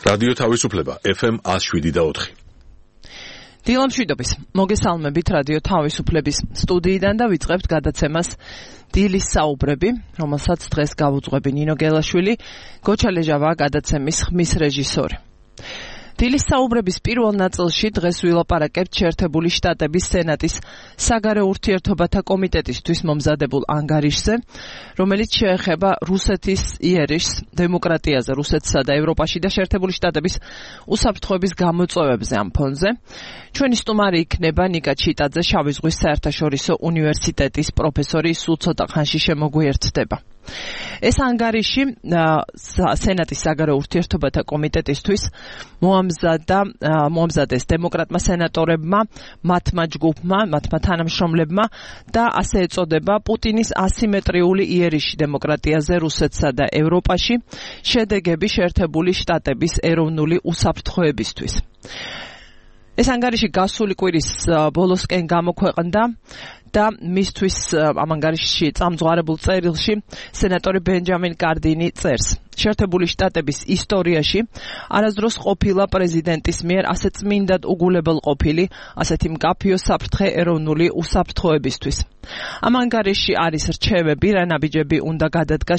რადიო თავისუფლება FM 107.4. დილამშვიდობის. მოგესალმებით რადიო თავისუფლების სტუდიიდან და ვიწყებთ გადაცემას დილის საუბრები, რომელსაც დღეს გავუძღვები ნინო გელაშვილი, გოჩა ლეჟავაა გადაცემის ხმის რეჟისორი. დილის საუბრების პირველ ნაწილში დღეს ვილაპარაკებთ შეერთებული შტატების სენატის საგარეო ურთიერთობათა კომიტეტისთვის მომზადებულ ანგარიშზე, რომელიც შეეხება რუსეთის იერიშს, დემოკრატიაზე რუსეთსა და ევროპაში და შეერთებული შტატების უსაფრთხოების გამოწვევებზე ამ ფონზე. ჩვენი სტუმარი იქნება ნიკა ჩიტაძე, შავი ზღვის საერთაშორისო უნივერსიტეტის პროფესორი, სულ ცოტა ხანში შემოგვიერთდება. ეს ანგარიში სენატის საგარეო ურთიერთობათა კომიტეტისთვის მოამზადეს დემოკრატმა სენატორებმა, მათმა ჯგუფმა, მათმა თანამშრომლებმა და ასე ეწოდება პუტინის ასიმეტრიული იერიში დემოკრატიაზე რუსეთსა და ევროპაში, შედეგები შეერთებული შტატების ეროვნული უსაფრთხოებისთვის. ეს ანგარიში გასული კვირის ბოლოსკენ გამოქვეყნდა და მისთვის ამ ანგარიშში წამძღვარებულ წერილში სენატორი ბენჯამინ კარდინი წერს. შეერთებული შტატების ისტორიაში არასდროს ყოფილა პრეზიდენტის მიერ ასე წმინდად უგულებელ ყოფილი, ასეთი მკაფიო საფრთხე ეროვნული უსაფრთხოებისთვის. ამ ანგარიშში არის რჩევები, რა ნაბიჯები უნდა გადადგას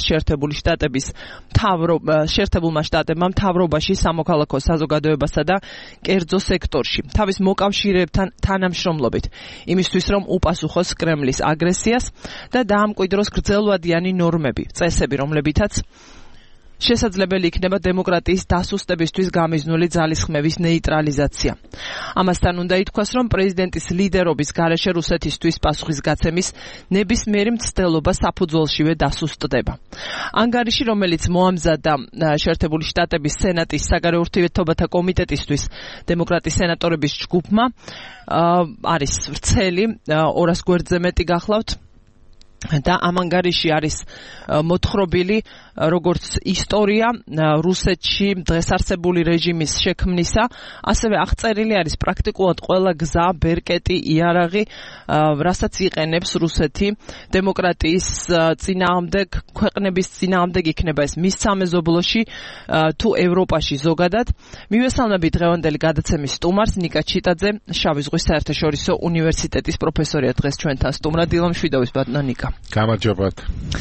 შეერთებულმა შტატებმა მთავრობაში, სამოქალაქო საზოგადოებასა და კერძო სექტორში, თავის მოკავშირეებთან თანამშრომლობით, იმისთვის რომ უპასუხოს კრემლის აგრესიას და დაამკვიდროს გრძელვადიანი ნორმები, წესები, რომლებითაც შესაძლებელი იქნება დემოკრატიის დასუსტებისთვის გამიზნული ძალისხმევის ნეიტრალიზაცია. ამასთან უნდა ითქვას, რომ პრეზიდენტის ლიდერობის გარეშე რუსეთისთვის პასუხისგაცემის ნებისმიერი მცდელობა საფუძველშივე დასუსტდება. ანგარიში, რომელიც მოამზადა შეერთებული შტატების სენატის საგარეო ურთიერთობათა კომიტეტისთვის დემოკრატის სენატორების ჯგუფმა, არის ვრცელი, 200 გვერდზე მეტი გახლავთ. და ამ ანგარიში არის მოთხრობილი როგორც ისტორია რუსეთში დღეს არსებული რეჟიმის შექმნისა, ასევე აღწერილი არის პრაქტიკულად ყველა გზა, ბერკეტი, იარაღი, რასაც იყენებს რუსეთი დემოკრატიის წინააღმდეგ, ქვეყნების წინააღმდეგ, იქნება ეს მის სამეზობლოში თუ ევროპაში ზოგადად. მივესალმებით დღევანდელი გადაცემის სტუმარს ნიკა ჩიტაძე, შავი ზღვის საერთაშორისო უნივერსიტეტის პროფესორია დღეს ჩვენთან სტუმრად. დილამშვიდობის ბატონო ნიკა. გამარჯობათ.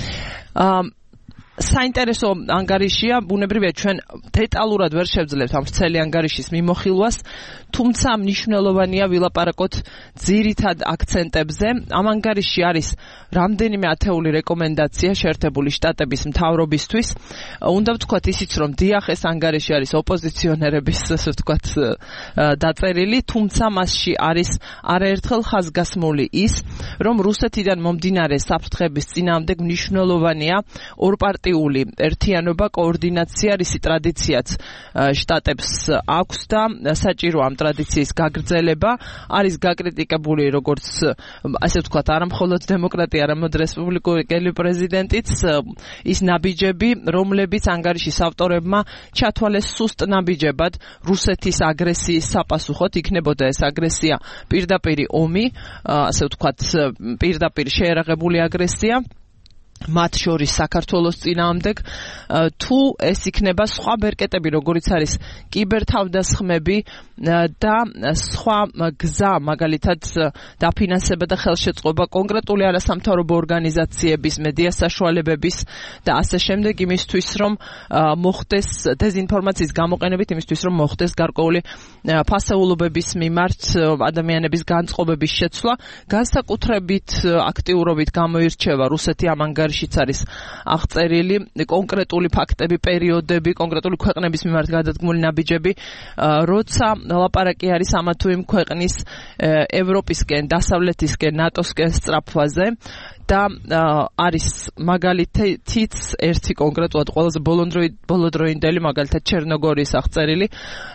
საინტერესო ანგარიშია, ბუნებრივია ჩვენ დეტალურად ვერ შევძლებთ ამ ვრცელი ანგარიშის მიმოხილვას, თუმცა მნიშვნელოვანია ვილაპარაკოთ ძირითად აქცენტებზე. ამ ანგარიში არის რამდენიმე ათეული რეკომენდაცია შეერთებული შტატების მთავრობისთვის. უნდა ვთქვათ ისიც, რომ დიახ, ეს ანგარიში არის ოპოზიციონერების, ასე ვთქვათ, დაწერილი, თუმცა მასში არის არაერთხელ ხაზგასმული ის, რომ რუსეთიდან მომდინარე საფრთხების წინააღმდეგ მნიშვნელოვანია ორპარტიული ერთიანობა, координация, რისი ტრადიციაც შტატებს აქვს და საჭიროა ამ ტრადიციის გაგრძელება. არის გაკრიტიკებული როგორც ასე ვთქვათ, არა მხოლოდ დემოკრატია, არამედ რესპუბლიკური პრეზიდენტიც, ის ნაბიჯები, რომლებიც ანგარიშის ავტორებმა ჩათვალეს სუსტ ნაბიჯებად რუსეთის აგრესიის საპასუხოდ, იქნებოდა ეს აგრესია პირდაპირი ომი, ასე ვთქვათ, პირდაპირ შეერაღებული აგრესია მათ შორის საქართველოს წინააღმდეგ, თუ ეს იქნება სხვა ბერკეტები, როგორიც არის კიბერთავდასხმები და სხვა გზა, მაგალითად დაფინანსება და ხელშეწყობა კონკრეტული არასამთავრობო ორგანიზაციების, მედია საშუალებების და ასე შემდეგ, იმისთვის რომ მოხდეს დეზინფორმაციის გამოყენებით, იმისთვის რომ მოხდეს გარკვეული ფასეულობების მიმართ ადამიანების განწყობების შეცვლა. განსაკუთრებით აქტიურობით გამოირჩევა რუსეთი ამ ანგარიშიც არის აღწერილი კონკრეტული ფაქტები, პერიოდები, კონკრეტული ქვეყნების მიმართ გადადგმული ნაბიჯები, როცა ლაპარაკი არის ამა თუ იმ ქვეყნის ევროპისკენ, დასავლეთისკენ, ნატოსკენ სწრაფვაზე და არის მაგალითიც ერთი კონკრეტულად ყველაზე ბოლოდროინდელი, მაგალითად ჩერნოგორიის აღწერილი,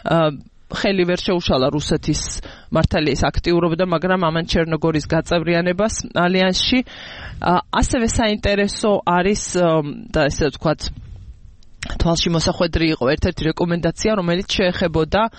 ხელი ვერ შეუშალა რუსეთის მართალიის აქტიურობდა, მაგრამ ამან ჩერნოგორიის გაწევრიანებას ალიანსში. ასევე საინტერესო არის და ესე ვთქვათ, თვალში მოსახვედრი იყო ერთ-ერთი რეკომენდაცია, რომელიც შეეხებოდა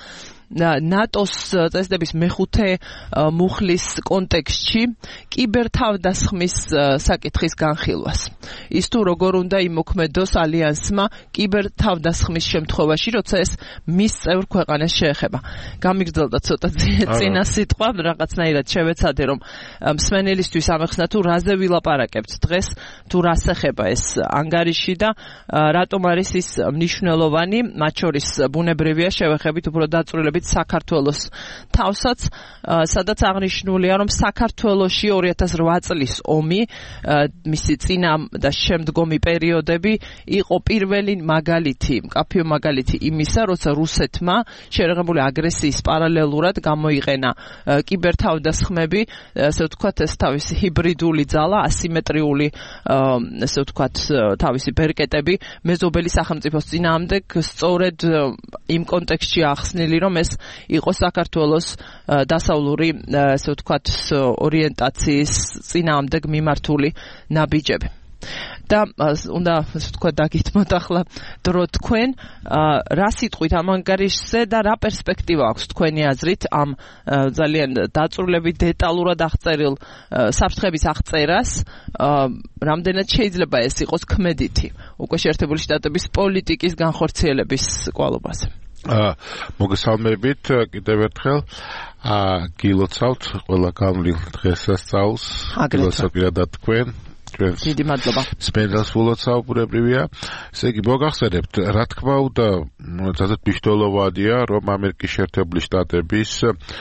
ნატოს წესდების მეხუთე მუხლის კონტექსტში კიბერთავდასხმის საკითხის განხილვას. ის თუ როგორ უნდა იმოქმედოს ალიანსმა კიბერთავდასხმის შემთხვევაში, როცა ეს მის წევრ ქვეყანას შეეხება. გამიგრძელდა ცოტა წინა სიტყვა, რაღაცნაირად შევეცადე, რომ მსმენელისთვის ამეხსნა თუ რაზე ვილაპარაკებთ დღეს, თუ რას ეხება ეს ანგარიში და რატომ არის ის მნიშვნელოვანი, მათ შორის ბუნებრივია შევეხებით უფრო დაწვრილებით საქართველოს თავსაც, სადაც აღნიშნულია, რომ საქართველოში 2008 წლის ომი, მისი წინა და შემდგომი პერიოდები იყო პირველი მაგალითი, მკაფიო მაგალითი იმისა, როცა რუსეთმა შეერაღებული აგრესიის პარალელურად გამოიყენა კიბერთავდასხმები, ასე ვთქვათ, ეს თავისი ჰიბრიდული ძალა, ასიმეტრიული, ასე ვთქვათ, თავისი ბერკეტები მეზობელი სახელმწიფოს წინააღმდეგ სწორედ იმ კონტექსტში ახსნილი, რომ ეს იყო საქართველოს დასავლური, ასე ვთქვათ, ორიენტაციის წინააღმდეგ მიმართული ნაბიჯები. და უნდა ვთქვა დაგითმოთ ახლა დრო თქვენ რა სიტყვით ამ ანგარიშზე და რა პერსპექტივა აქვს თქვენი აზრით ამ ძალიან დაწვრილებით დეტალურად აღწერილ საფრთხების აღწერას რამდენად შეიძლება ეს იყოს ქმედითი უკვე შეერთებული შტატების პოლიტიკის განხორციელების კვალობაზე მოგესალმებით კიდევ ერთხელ გილოცავთ ყველა განვლილ დღესასწაულს გილოცავ პირადად თქვენ დიდი მადლობა. სპენდელს ულოცავ ბუნებრივია. ესე იგი მოგახსენებთ, რა თქმა უნდა, ძალიან მნიშვნელოვანია, რომ ამერიკის შეერთებული შტატების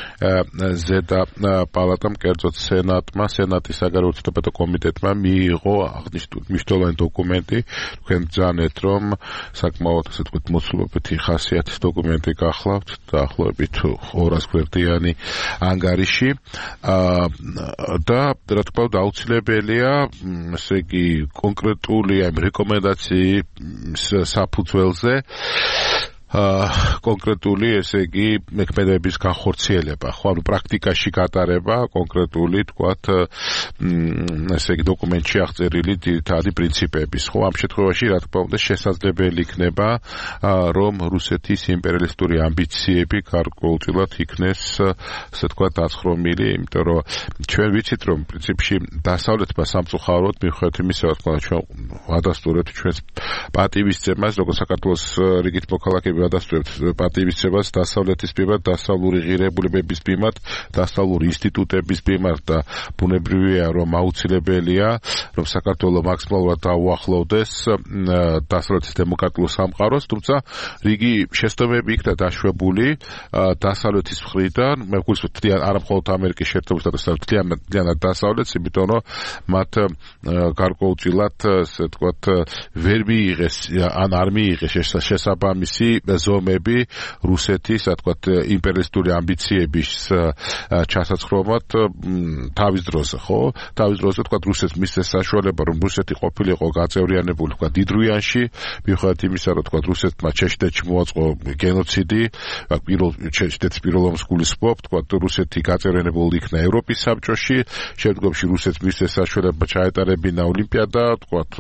ზედა პალატამ, კერძოდ სენატმა, სენატის საგარეო ურთიერთობათა კომიტეტმა მიიღო მნიშვნელოვანი დოკუმენტი. თქვენ ბრძანეთ, რომ საკმაოდ ასე ვთქვათ, მოცულობითი ხასიათის დოკუმენტი გახლავთ, დაახლოებით 200 გვერდიანი ანგარიში. და რა თქმა უნდა, აუცილებელია ესე იგი კონკრეტული ამ რეკომენდაციის საფუძველზე კონკრეტული ესე იგი მექმედების განხორციელება, ხო, ანუ პრაქტიკაში გატარება კონკრეტული, თქვათ, ესე იგი დოკუმენტში აღწერილი ძირითადი პრინციპების, ხო, ამ შემთხვევაში რა თქმა უნდა შესაძლებელი იქნება, რომ რუსეთის იმპერიალისტური ამბიციები გარკვეულწილად იქნეს, ასე თქვათ, დაცხრომილი, იმიტომ რომ ჩვენ ვიცით, რომ პრინციპში დასავლეთმა სამწუხაროდ მიუხედავად იმისა, რა თქმა უნდა, ჩვენ ვადასტურებთ ჩვენს პატივისცემას, როგორც საქართველოს რიგით მოქალაქეები ვადასტურებთ პატივისცემას დასავლეთის მიმართ, დასავლური ღირებულებების მიმართ, დასავლური ინსტიტუტების მიმართ და ბუნებრივია, რომ აუცილებელია, რომ საქართველო მაქსიმალურად დაუახლოვდეს დასავლეთის დემოკრატიულ სამყაროს, თუმცა რიგი შეცდომები იქნა დაშვებული დასავლეთის მხრიდან, მე ვგულისხმობ, არა მხოლოდ ამერიკის შეერთებული შტატებსა, მთლიანად დასავლეთს, იმიტომ რომ მათ გარკვეულწილად, ასე ვთქვათ, ვერ მიიღეს ან არ მიიღეს შესაბამისი ზომები რუსეთის, ასე ვთქვათ, იმპერიალისტური ამბიციების ჩასაცხრომად თავის დროზე, ხო? თავის დროზე, ვთქვათ, რუსეთს მისცეს საშუალება, რომ რუსეთი ყოფილიყო გაწევრიანებული, ვთქვათ, დიდრუიანში, მიუხედავად იმისა, რომ ვთქვათ, რუსეთმა ჩეჩნეთში მოაწყო გენოციდი, ჩეჩნეთის პირველ ომს გულისხმობ, ვთქვათ, რუსეთი გაწევრიანებული იქნა ევროპის საბჭოში, შემდგომში რუსეთს მისცეს საშუალება ჩაეტარებინა ოლიმპიადა, ვთქვათ,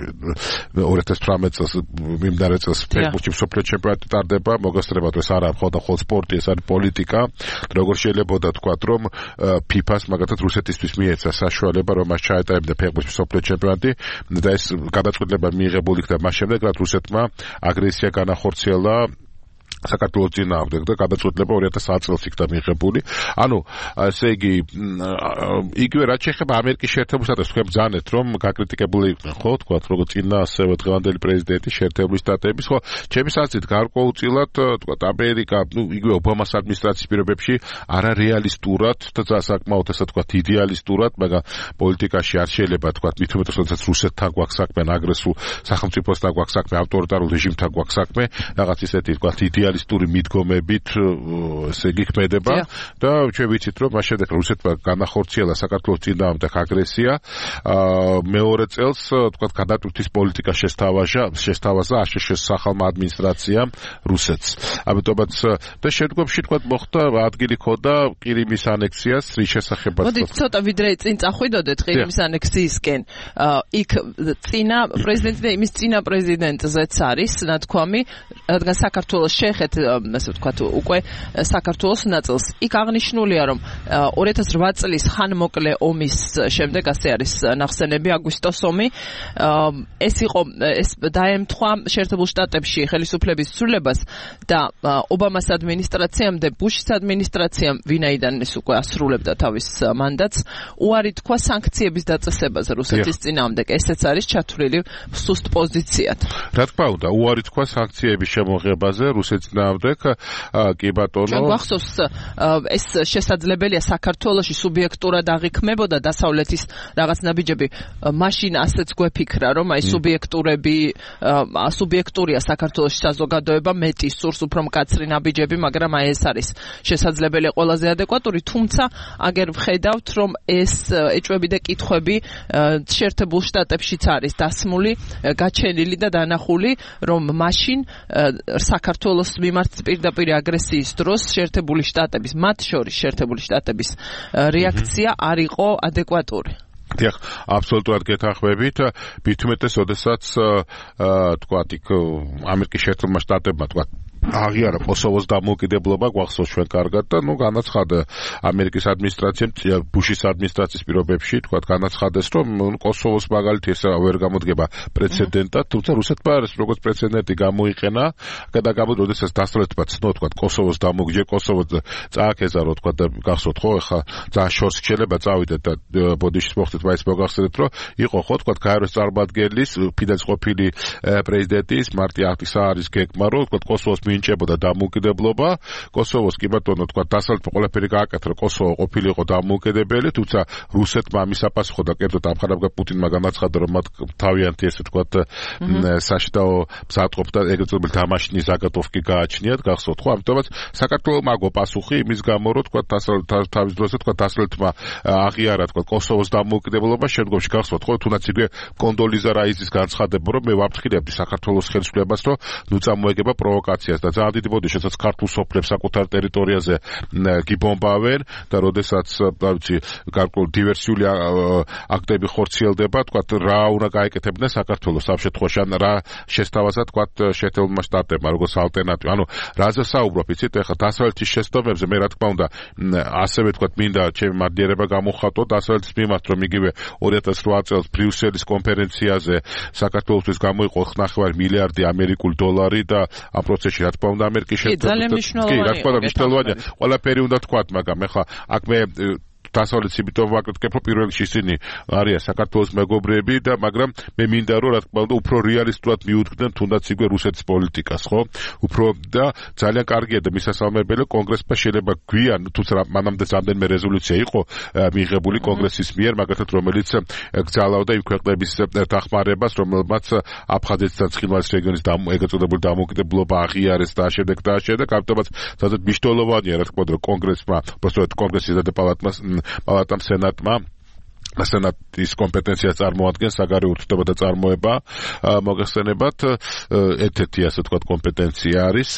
2018 წელს მიმდინარე წელს ფეხბურთში მსოფლიო ჩემპიონატი ტარდება, მოგესწრებათ, ეს არა მხოლოდ სპორტი, ეს არის პოლიტიკა. როგორ შეიძლებოდა თქვათ, რომ FIFA-ს მაგათაც რუსეთისთვის მიეცა საშუალება, რომ მას ჩაეტარებინა ფეხბურთში მსოფლიო ჩემპიონატი და ეს გადაწყვეტილება მიიღებული იქნა მას შემდეგ, რაც რუსეთმა აგრესია განახორციელა საქართველოს წინააღმდეგ და გადაწყვეტილება 2009 წელს იქნა მიღებული. ანუ ესე იგი იგივე რაც შეეხება ამერიკის შეერთებულ შტატებს, თქვენ ბრძანეთ, რომ გაკრიტიკებული იყვნენ, ხო, თქვათ, როგორც წინა ასევე დღევანდელი პრეზიდენტი შეერთებული შტატების, ხო, ჩემი აზრით გარკვეულწილად, თქვათ, ამერიკა, იგივე ობამას ადმინისტრაციის პირობებში არარეალისტურად და საკმაოდ ასე თქვათ, იდეალისტურად, მაგრამ პოლიტიკაში არ შეიძლება თქვათ, მით უმეტეს, როდესაც რუსეთთან გვაქვს საქმე, აგრესულ სახელმწიფოსთან გვაქვს საქმე, ავტორიტარულ რეჟიმთან გვაქვს საქმე, რაღაც ისეთი თქვათ, იდეალისტური მიდგომებით ესე იგი ქმედება და ჩვენ ვიცით, რომ მას შემდეგ რუსეთმა განახორციელა საქართველოს წინააღმდეგ აგრესია, მეორე წელს თქვათ გადატვირთვის პოლიტიკა შესთავაზა აშშ-ის სახალხო ადმინისტრაციამ რუსეთს. ამიტომაც და შემდგომში თქვათ მოხდა ადგილი ქონდა ყირიმის ანექსიას, რის შესახებაც. მოდით ცოტა ვიდრე წინ წახვიდოდეთ ყირიმის ანექსიისკენ. იქ წინა პრეზიდენტი და იმის წინა პრეზიდენტზეც არის ნათქვამი, რადგან საქართველოს შეეხეთ, ასე ვთქვათ, უკვე საქართველოს ნაწილს. იქ აღნიშნულია, რომ 2008 წლის ხანმოკლე ომის შემდეგ, ასე არის ნახსენები, აგვისტოს ომი, ეს დაემთხვა შეერთებულ შტატებში ხელისუფლების ცვლილებას და ობამას ადმინისტრაციამ და ბუშის ადმინისტრაციამ, ვინაიდან ეს უკვე ასრულებდა თავის მანდატს, უარი თქვა სანქციების დაწესებაზე რუსეთის წინააღმდეგ. ესეც არის ჩათვლილი სუსტ პოზიციად. რა თქმა უნდა, უარი თქვა სანქციების შემოღებაზე რუსეთის წინააღმდეგ, კი ბატონო. ჩვენ გვახსოვს, ეს შესაძლებელია საქართველოში სუბიექტურად აღიქმებოდა დასავლეთის რაღაც ნაბიჯები. მაშინ ასეც გვეფიქრა, რომ აი სუბიექტურია საქართველოს საზოგადოება, მეტი სურს უფრო მკაცრი ნაბიჯები, მაგრამ აი ეს არის შესაძლებელი ყველაზე ადეკვატური, თუმცა აგერ ვხედავთ, რომ ეს ეჭვები და კითხვები შეერთებულ შტატებშიც არის დასმული, გაჩენილი და დანახული, რომ მაშინ საქართველოს მიმართ პირდაპირ აგრესიის დროს შეერთებული შტატების, მათ შორის შეერთებული შტატების რეაქცია არ იყო ადეკვატური. დიახ, აბსოლუტურად გეთანხმებით. მით უმეტეს, როდესაც თქვათ, იქ ამერიკის შეერთებულმა შტატებმა თქვათ აღიარა კოსოვოს დამოუკიდებლობა, გვახსოვს ჩვენ კარგად და განაცხადა ამერიკის ადმინისტრაციამ, ბუშის ადმინისტრაციის პირობებში, თქვათ, განაცხადეს, რომ კოსოვოს მაგალითი ეს ვერ გამოდგება პრეცედენტად, თუმცა რუსეთმა ეს როგორც პრეცედენტი გამოიყენა, და როდესაც დასავლეთმა ცნო, თქვათ, კოსოვოს დამოგჯერ, კოსოვო წააქეზა, რო თქვათ, გახსოვთ ხო, ეხა ძალიან შორს შეიძლება წავიდეთ და ბოდიშის მოხდეთ, მაინც მოგახსენეთ, რომ იყო ხო, თქვათ, გაეროს წარმომადგენლის, ფიდესის ყოფილი პრეზიდენტის მარტი აჰტისაარის გეგმა, რომ თქვათ, კოსოვოს მინიჭებოდა დამოუკიდებლობა, კოსოვოს კი ბატონო თქვა დასავლეთმა ყველაფერი გააკეთა, კოსოვო ყოფილიყო დამოუკიდებელი, თუმცა რუსეთმა ამის აპასუხო და კერძოდ ამხანაგა პუტინმა განაცხადა, რომ მათ თავიანთი ესე თქვა საშტაო მზადყოფ და ეგრეთ წოდებული დამაშნის ზაგატოვკი გააჩნიათ, გახსოვთ ხო? ამიტომაც საქართველოს მაგო პასუხი იმის გამო, რომ თქვა თავის დროზე თქვა დასავლეთმა აღიარა თქვა კოსოვოს დამოუკიდებლობა, შემდგომში გახსოვთ ხო, თუნდაც იგივე კონდოლიზა რაიზის განცხადება, რომ მე ვაფრთხილებდი საქართველოს ხელისუფლებას, რომ ნუ წამოეგება პროვოკაციას და ძალიან დიდი ბოდიში, შესაძაც ქართულ სოფლებს საკუთარ ტერიტორიაზე გიბომბავენ და როდესაც გარკვეულ დივერსიული აქტები ხორციელდება, თქვა რა უნდა გაეკეთებინა საქართველოს ამ შემთხვევაში, ან რა შესთავაზა თქვა შეერთებულმა შტატებმა როგორც ალტერნატივა. ანუ რაზე საუბრობ, იცით, ეხლა დასავლეთის შეცდომებზე მე რა თქმა უნდა ასევე თქვა მინდა ჩემი მადლიერება გამოვხატო დასავლეთის მიმართ, რომ იგივე 2008 წელს ბრიუსელის კონფერენციაზე საქართველოსთვის გამოიყო 9 მილიარდი ამერიკული დოლარი და ამ პროცესში რა თქმა უნდა ამერიკის შეერთებულ კი რა თქმა უნდა მნიშვნელოვანია ყველაფერი უნდა თქვათ, მაგრამ ეხლა აქ მე დასავლეთის იმიტომ ვაკეთებ, რომ პირველ რიგში ისინი არიან საქართველოს მეგობრები და მაგრამ მე მინდა რომ რა თქმა უნდა უფრო რეალისტურად მიუძღდნენ თუნდაც იგივე რუსეთის პოლიტიკას, ხო? უფრო და ძალიან კარგია და მისასალმებელი კონგრესმა შეიძლება გვიან, თუმცა მანამდე რამდენიმე რეზოლუცია იყო მიღებული კონგრესის მიერ, მაგათაც რომელიც გძალავდა იმ ქვეყნების დახმარებას, რომელმაც აფხაზეთსა და ცხინვალის რეგიონის ეგრეთ წოდებული დამოუკიდებლობა აღიარეს და შემდეგ ამიტომაც ძალიან მნიშვნელოვანია რა თქმა უნდა კონგრესმა, უბრალოდ კონგრესის პალატამ სენატის კომპეტენციას წარმოადგენს საგარეო ურთიერთობათა და წარმოება მოგეხსენებათ ერთ-ერთი ასე ვთქვათ კომპეტენცია არის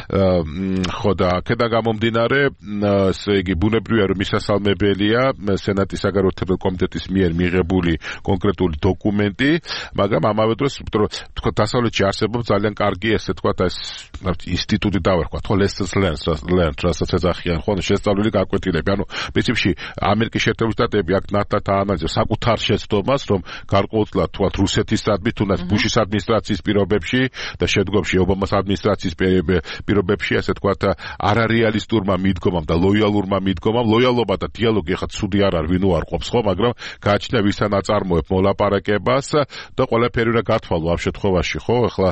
ხო და აქედან გამომდინარე ესე იგი ბუნებრივია რომ მისასალმებელია სენატის საგარეო ურთიერთობათა კომიტეტის მიერ მიღებული კონკრეტული დოკუმენტი, მაგრამ ამავე დროს ვთქვათ დასავლეთში არსებობს ძალიან კარგი ესე ვთქვათ ეს ინსტიტუტი დავერქვათ ხო lessons learned რასაც ეძახიან ხო შესწავლილი გაკვეთილები, ანუ პრინციპში ამერიკის შეერთებული შტატები აქ ნათლად საკუთარ შეცდომას, რომ გარკვეულწილად თქვათ რუსეთისადმი, თუნდაც ბუშის ადმინისტრაციის პირობებში და შემდგომში ობამას ადმინისტრაციის პირობებში, ასე თქვათ, არარეალისტურმა მიდგომამ და ლოიალურმა მიდგომამ, ლოიალობა და დიალოგი ახლა ცუდი არ არის, ვინ უარყოფს ხო, მაგრამ გააჩნია ვისთან აწარმოებ მოლაპარაკებას და ყველაფერი უნდა გათვალო ამ შემთხვევაში, ხო, ახლა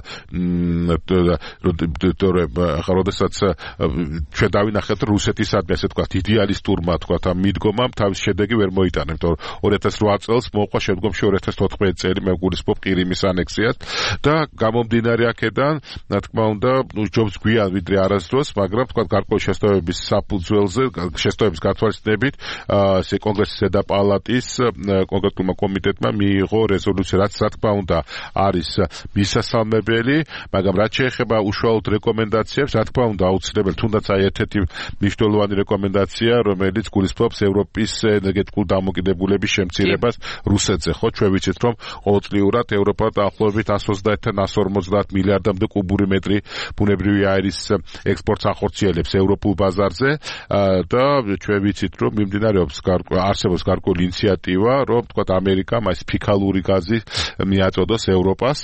როდესაც ჩვენ დავინახეთ რუსეთისადმი, ასე თქვათ, იდეალისტურმა თქვათ ამ მიდგომამ თავის შედეგი ვერ მოიტანა, იმიტომ 2008 წელს მოყვა შემდგომში 2014 წელი მე გულისხმობ ყირიმის ანექსიას და გამომდინარე აქედან რა თქმა უნდა ჯობს გვიან ვიდრე არასდროს, მაგრამ თქვა გარკვეული შესწავლების საფუძველზე შესწავლების გათვალისწინებით ეს კონგრესის ზედა პალატის კონკრეტულმა კომიტეტმა მიიღო რეზოლუცია, რაც რა თქმა უნდა არის მისასალმებელი, მაგრამ რაც შეეხება უშუალოდ რეკომენდაციებს, რა თქმა უნდა აუცილებელი თუნდაც აი ერთ-ერთი მნიშვნელოვანი რეკომენდაცია, რომელიც გულისხმობს ევროპის ენერგეტიკულ დამოკიდებულების შემცირებას რუსეთზე, ხო, ჩვენ ვიცით, რომ ყოველწლიურად ევროპა დაახლოებით 130-დან 150 მილიარდამდე კუბური მეტრი ბუნებრივი აირის ექსპორტს ახორციელებს ევროპულ ბაზარზე და ჩვენ ვიცით, რომ არსებობს გარკვეული ინიციატივა, რომ თქვა ამერიკამ ეს ფიქალური გაზი მიაწოდოს ევროპას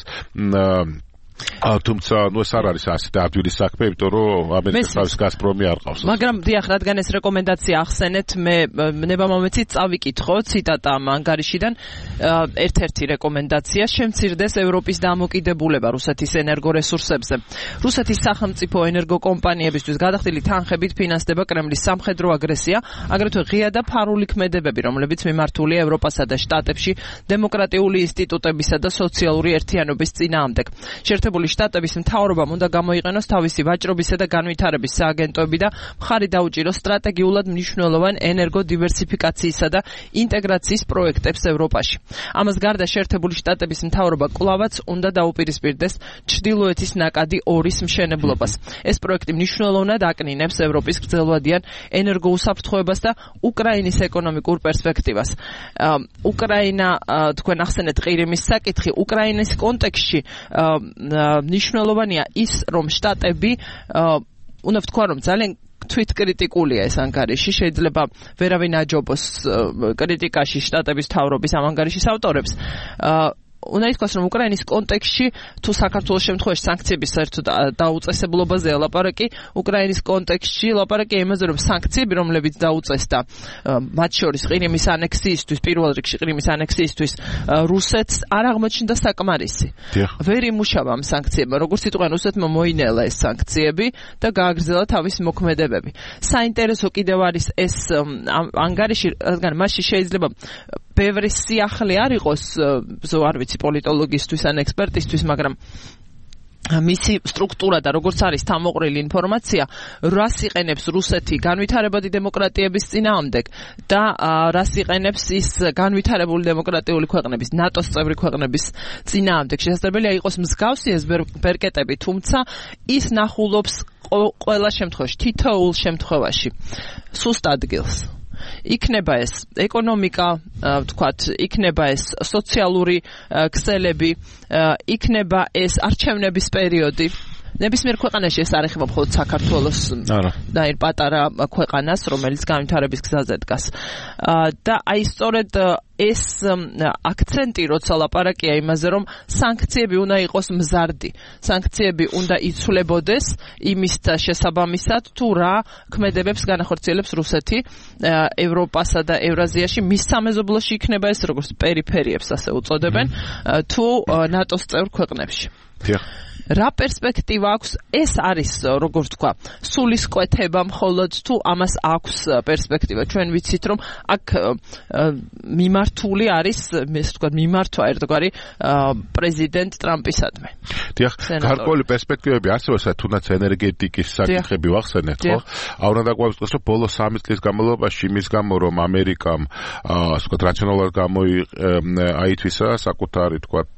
თუმცა ეს არ არის ასეთი ადვილი საქმე, იმიტომ რომ ამერიკის თავის გაზპრომი არ ყავს. მაგრამ დიახ, რადგან ეს რეკომენდაცია ახსენეთ, მე ნება მომეცით წავიკითხო ციტატა ამ ანგარიშიდან, ერთ-ერთი რეკომენდაცია შემცირდეს ევროპის დამოკიდებულება რუსეთის ენერგორესურსებზე. რუსეთის სახელმწიფო ენერგოკომპანიებისთვის გადახდილი თანხებით ფინანსდება კრემლის სამხედრო აგრესია, აგრეთვე ღია და ფარული ქმედებები, რომლებიც მიმართულია ევროპასა და შტატებში დემოკრატიული ინსტიტუტებისა და სოციალური ერთიანობის წინააღმდეგ. შეერთებული შტატების მთავრობამ უნდა გამოიყენოს თავისი ვაჭრობისა და განვითარების სააგენტოები და მხარი დაუჭიროს სტრატეგიულად მნიშვნელოვან ენერგოდივერსიფიკაციისა და ინტეგრაციის პროექტებს ევროპაში. ამას გარდა შეერთებული შტატების მთავრობა კვლავაც უნდა დაუპირისპირდეს ჩრდილოეთის ნაკადი 2-ის მშენებლობას. ეს პროექტი მნიშვნელოვნად აკნინებს ევროპის გრძელვადიან ენერგოუსაფრთხოებას და უკრაინის ეკონომიკურ პერსპექტივას. უკრაინა, თქვენ ახსენეთ ყირიმის საკითხი, უკრაინის კონტექსტში მნიშვნელოვანია ის, რომ შტატები უნდა ვთქვა, რომ ძალიან თვითკრიტიკულია ეს ანგარიში, შეიძლება ვერავინ აჯობოს კრიტიკაში შტატების მთავრობის ამ ანგარიშის ავტორებს. უნდა ითქვას, რომ უკრაინის კონტექსტში თუ საქართველოს შემთხვევაში სანქციების საერთოდ დაუწესებლობაზეა ლაპარაკი, უკრაინის კონტექსტში ლაპარაკი იმაზე, რომ სანქციები, რომლებიც დაუწესდა მათ შორის ყირიმის ანექსიისთვის, პირველ რიგში ყირიმის ანექსიისთვის, რუსეთს არ აღმოჩნდა საკმარისი. ვერ იმუშავა ამ სანქციებმა, როგორც იტყვიან, რუსეთმა მოინელა ეს სანქციები და გააგრძელა თავის მოქმედებები. საინტერესო კიდევ არის ეს ანგარიში, რადგან მასში შეიძლება ბევრი სიახლე არ იყოს, არ ვიცი, პოლიტოლოგისთვის ან ექსპერტისთვის, მაგრამ მისი სტრუქტურა და როგორც არის თავმოყრილი ინფორმაცია, რას იყენებს რუსეთი განვითარებადი დემოკრატიების წინააღმდეგ და რას იყენებს ის განვითარებული დემოკრატიული ქვეყნების, ნატოს წევრი ქვეყნების წინააღმდეგ. შესაძლებელია იყოს მსგავსი ეს ბერკეტები, თუმცა ის ნახულობს ყველა შემთხვევაში, თითოეულ შემთხვევაში სუსტ ადგილს. იქნება ეს ეკონომიკა, ვთქვათ, იქნება ეს სოციალური ქსელები, იქნება ეს არჩევნების პერიოდი. ნებისმიერ ქვეყანაში ეს არ ეხება მხოლოდ საქართველოს და ერთ პატარა ქვეყანას, რომელიც განვითარების გზაზე დგას. და აი სწორედ ეს აქცენტი, როცა ლაპარაკია იმაზე, რომ სანქციები უნდა იყოს მზარდი, სანქციები უნდა იცვლებოდეს იმის შესაბამისად, თუ რა ქმედებებს განახორციელებს რუსეთი ევროპასა და ევრაზიაში, მის სამეზობლოში იქნება ეს, როგორც პერიფერიებს ასე უწოდებენ, თუ ნატოს წევრ ქვეყნებში. რა პერსპექტივა აქვს, ეს არის, როგორც თქვა, სულისკვეთება მხოლოდ, თუ ამას აქვს პერსპექტივა. ჩვენ ვიცით, რომ აქ მიმართული არის, ესე ვთქვათ, მიმართვა ერთგვარი პრეზიდენტ ტრამპისადმი. დიახ, გარკვეული პერსპექტივები არსებობს, თუნდაც ენერგეტიკის საკითხები ვახსენეთ, ხო? უნდა დაგვაუწყოს, რომ ბოლო 3 წლის განმავლობაში იმის გამო, რომ ამერიკამ, ასე ვთქვათ, რაციონალურად აითვისა საკუთარი, ვთქვათ,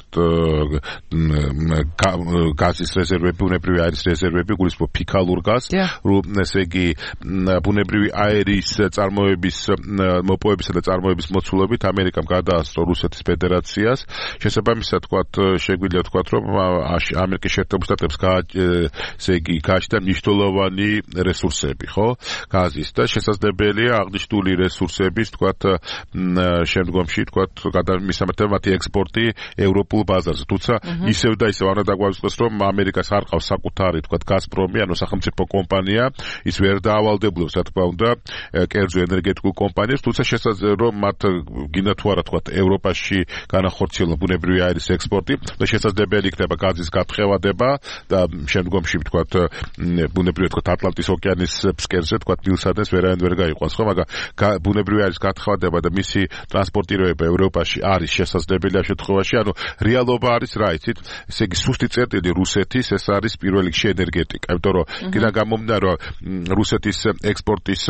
გაზის რეზერვები, ბუნებრივი აირის რეზერვები, გულისხმობ ფიქალურ გაზს, ესე იგი ბუნებრივი აირის წარმოების მოპოვებისა და წარმოების მოცულობით ამერიკამ გადაასწრო რუსეთის ფედერაციას. შესაბამისად, თქვათ, შეგვიძლია თქვათ, რომ ამერიკის შეერთებულ შტატებს ესე იგი გააჩნდა მნიშვნელოვანი რესურსები, ხო? გაზის და შესაძლებელია აღნიშნული რესურსების, თქვათ, შემდგომში, თქვათ, გადამისამართება მათი ექსპორტი ევროპულ ბაზარზე. თუმცა ისევ და ისევ უნდა დაგვაუწყოს, რომ ამერიკას არ ყავს საკუთარი, თქვათ, გაზპრომი, ანუ სახელმწიფო კომპანია, ის ვერ დაავალდებულებს, რა თქმა უნდა, კერძო ენერგეტიკულ კომპანიებს, თუმცა შესაძლოა, რომ მათ გინდა თუ არა, თქვათ, ევროპაში განახორციელონ ბუნებრივი აირის ექსპორტი და შესაძლებელი იქნება გაზის გათხევადება და შემდგომში, თქვათ, ბუნებრივი, თქვათ, ატლანტის ოკეანის ფსკერზე, თქვათ, ნილსადენს ვერანაირად ვერ გაიყვანს, ხო, მაგრამ ბუნებრივი აირის გათხევადება და მისი ტრანსპორტირება ევროპაში არის შესაძლებელი ამ შემთხვევაში, ანუ რეალობა არის რა იცით, ესე იგი სუსტი წერტილი რუსეთის, ეს არის პირველ რიგში ენერგეტიკა. იმიტომ რომ კიდევ გამომდინარე რომ რუსეთის ექსპორტის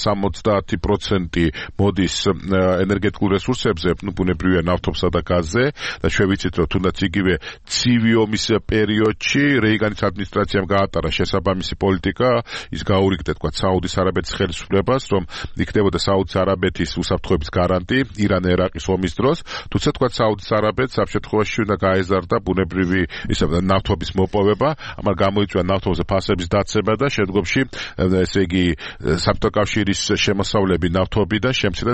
70% მოდის ენერგეტიკულ რესურსებზე, ბუნებრივია ნავთობსა და გაზზე და ჩვენ ვიცით რომ თუნდაც იგივე ცივი ომის პერიოდში რეიგანის ადმინისტრაციამ გაატარა შესაბამისი პოლიტიკა, ის გაურიგდა თქვა საუდის არაბეთის ხელისუფლებას, რომ იქნებოდა საუდის არაბეთის უსაფრთხოების გარანტი ირან-ერაყის ომის დროს, თუმცა თქვა საუდის არაბეთს ამ შემთხვევაში უნდა გაეზარდა ბუნებრივი ნავთობის მოპოვება, ამან გამოიწვია ნავთობზე ფასების დაცემა და შემდგომში ესე იგი საბჭოთა კავშირის შემოსავლები ნავთობიდან შემცირდა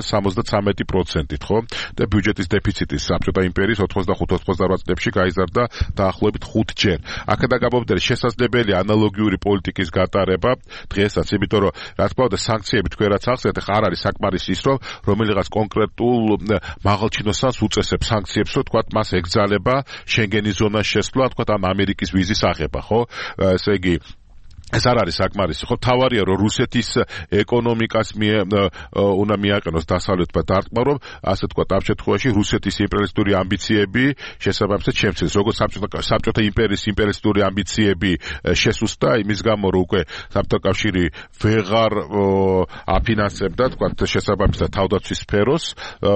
73%-ით, ხო? და ბიუჯეტის დეფიციტი საბჭოთა იმპერიის 85-88 წლებში გაიზარდა დაახლოებით 5 ჯერ. აქედან გამომდინარე შესაძლებელია ანალოგიური პოლიტიკის გატარება დღესაც, იმიტომ რომ რა თქმა უნდა სანქციები თქვენ რაც ახსენეთ, ხარ არის საკმარისი ის რომ რომელიღაც კონკრეტულ მაღალჩინოსას უწესებს სანქციებს, რომ თქვა მას ეკძალება შენგენის ზონაში შესვლა, თქვა ამ ამერიკის ვიზის აღება, ხო? ესე იგი ეს არ არის საკმარისი, ხო? თავარია რომ რუსეთის ეკონომიკას უნდა მიაყენოს დასავლეთმა დარტყმა, რომ ასე თქვა ამ შემთხვევაში რუსეთის იმპერიალისტური ამბიციები შესაბამისად შემცირდეს. როგორც საბჭოთა იმპერიის იმპერიალისტური ამბიციები შესუსტა, იმის გამო რომ უკვე საბჭოთა კავშირი ვეღარ აფინანსებდა თქვა შესაბამისად თავდაცვის სფეროს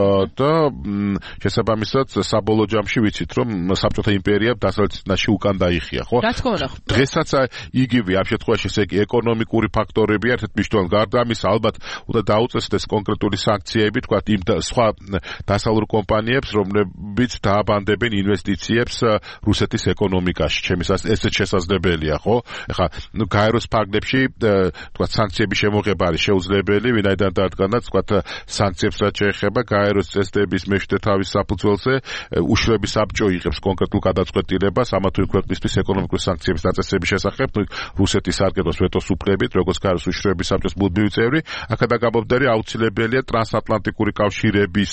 და შესაბამისად საბოლოო ჯამში ვიცით რომ საბჭოთა იმპერიამ დასავლეთის ნაში უკან დაიხია, ხო? დღესაც იგივე ამ შემთხვევაში ესე იგი ეკონომიკური ფაქტორები ერთ-ერთ მნიშვნელოვანი გარდა ამის ალბათ უნდა დაუწესდეს კონკრეტული სანქციები თქვა იმ სხვა დასავლურ კომპანიებს რომლებიც დააბანდებენ ინვესტიციებს რუსეთის ეკონომიკაში ჩემს ესეც შესაძლებელია ხო ეხლა გაეროს ფარგლებში თქვა სანქციების შემოღება არის შეუძლებელი ვინაიდან დადგანაც თქვა სანქციებს რაც შეეხება გაეროს წესდების მეშვიდე თავის საფუძველზე უშუალო საბჭო იღებს კონკრეტულ გადაწყვეტილებას ამა თუ იმ ქვეყნისთვის ეკონომიკური სანქციების დაწესების შესახებ რუსეთის არგენტოს ვეტოს უფლებით, როგორც გაეროს უშუალო საბჭოს მუდმივი წევრი, აქედან გამომდინარე აუცილებელია ტრანსატლანტიკური კავშირების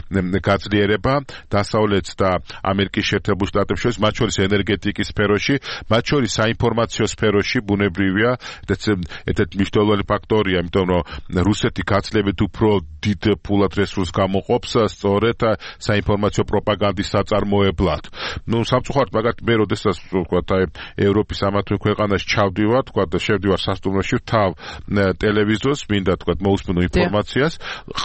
გაძლიერება დასავლეთ და ამერიკის შეერთებულ შტატებს შორის, მათ შორის ენერგეტიკის სფეროში, მათ შორის საინფორმაციო სფეროში, ბუნებრივია, ერთ-ერთი მნიშვნელოვანი ფაქტორია, იმიტომ რომ რუსეთი გაცილებით უფრო დიდ ფულად რესურსს გამოყოფს სწორედ საინფორმაციო პროპაგანდის საწარმოებლად. სამწუხაროდ, მაგათ მე როდესაც ვთქვათ, ევროპის ამა თუ იმ ქვეყანაში ჩავდივარ, თქვა და შევდივარ სასტუმროში თავ ტელევიზორს მინდა თქვა მოусმინო ინფორმაციას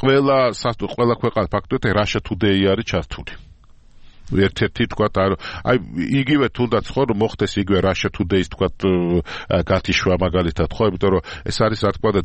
ყველა ქვეყანა ფაქტობრივად Russia Today არის ჩართული ერთ-ერთი თქვა აი იგივე თუნდაც ხო რომ მოხდეს იგივე Russia Today-ს თქვა გათიშვა მაგალითად ხო იმიტომ რომ ეს არის რა თქმა უნდა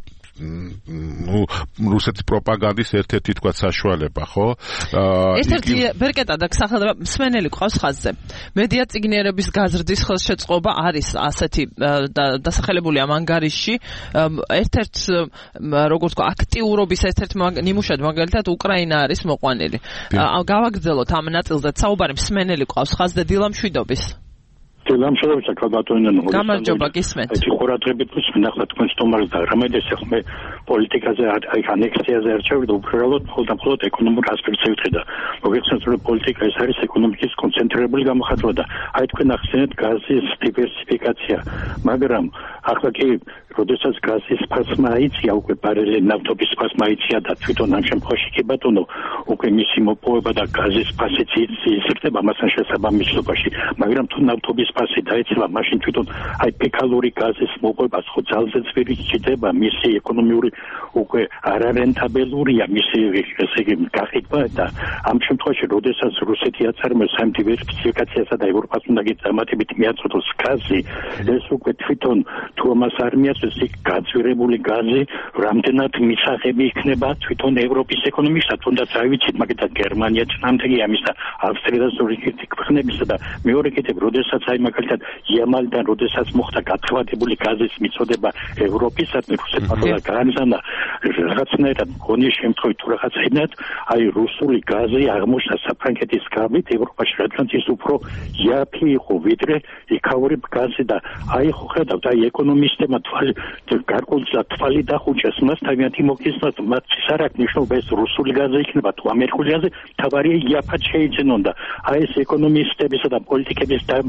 რუსეთის პროპაგანდის ერთ-ერთი თქვა საშუალება ხო ერთ-ერთი ბერკეტა და სახელდება მსმენელი ყავს ხაზზე მედია წიგნიერების გაზრდის ხელშეწყობა არის ასეთი დასახელებული ამ ანგარიშში ერთ-ერთ როგორც თქვა აქტიურობის ერთ-ერთ ნიმუშად მაგალითად უკრაინა არის მოყვანილი გავაგრძელოთ ამ ნაწილზე საუბარი მსმენელი ყავს ხაზზე დილამშვიდობის დილამშვიდობის კალბატონიდან გამარჯობა გისმენთ ეს ყურადღებით ვნახოთ თქვენ სტომარს და რამედეს ახლა პოლიტიკაზე აი ანექსიაზე არჩევით უბრალოდ მხოლოდ ეკონომურ ასპექტზე ვიტყვი და მოგეხსენებათ რომ პოლიტიკა ეს არის ეკონომიკის კონცენტრირებული გამოხატვა და აი თქვენ ახსენეთ გაზის დივერსიფიკაცია მაგრამ ახლა კი როდესაც გაზის ფასმა აიწია უკვე ბარელი ნავთობის ფასმა აიწია და თვითონ ამ შემთხვევაში კი ბატონო უკვე მისი მოპოვება და გაზის ფასიც იზრდება მასთან შესაბამისობაში მაგრამ თუ ნავთობის ფასი დაეცვა მაშინ თვითონ აი ფეკალური გაზის მოპოვება ხო ძალზე ძვირი ჩდება მისი ეკონომიური უკვე არარენტაბელურია მისი ესე იგი გახიდვა და ამ შემთხვევაში როდესაც რუსეთი აწარმოებს ამ დივერსიფიკაციასა და ევროპას უნდა გიწამატებით მიაწოდოს გაზი ეს უკვე თვითონ თუ ამას არ მიაწოდოს იქ გაძვირებული გაზი რამდენად მისაღები იქნება თვითონ ევროპის ეკონომიკასა თუნდაც არ ვიცით მაგალითად გერმანია ნამდვილი ამის და ავსტრია და ზურიქის ქვეყნებისა და მეორე კიდევ როდესაც აი მაგალითად იამალიდან როდესაც მოხდა გათხევადებული გაზის მიწოდება ევროპისადმი რუსეთმა გაანზანა რაღაცნაირად გონის შემთხვევით თუ რაღაცნაირად აი რუსული გაზი აღმოჩნდა საფრანგეთის გავლით ევროპაში რადგან ის უფრო იაფი იყო ვიდრე იქაური გაზი და აი ხო ხედავთ აი ეკონომისტებმა გარკვეულწილად თვალი დახუჭეს მას თავიანთი მოგხსნათ მათ ის არ აქვს მნიშვნელობა ეს რუსული გაზი იქნება თუ ამერიკული გაზი თავარია იაფად შეიძენონ და აი ეს ეკონომისტებისა და პოლიტიკების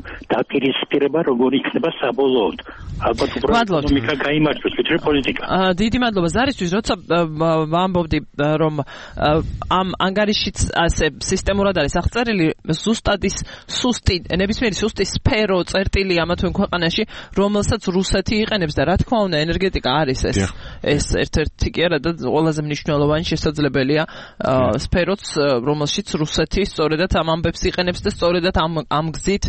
დაპირისპირება როგორ იქნება საბოლოოდ. ალბათ უბრალოდ ეკონომიკა გაიმართოს, ვიდრე პოლიტიკა. დიდი მადლობა ზარისთვის, როცა ვამბობდი რომ ამ ანგარიშიც ასე სისტემურად არის აღწერილი, ზუსტად ის ნებისმიერი სუსტი სფერო წერტილი ამა თუ იმ ქვეყანაში, რომელსაც რუსეთი იყენებს და რა თქმა უნდა ენერგეტიკა არის ეს ერთ-ერთი კი არა და ყველაზე მნიშვნელოვანი შესაძლებელია სფეროც, რომელშიც რუსეთი სწორედად ამ ამბებს იყენებს და სწორედად ამ გზით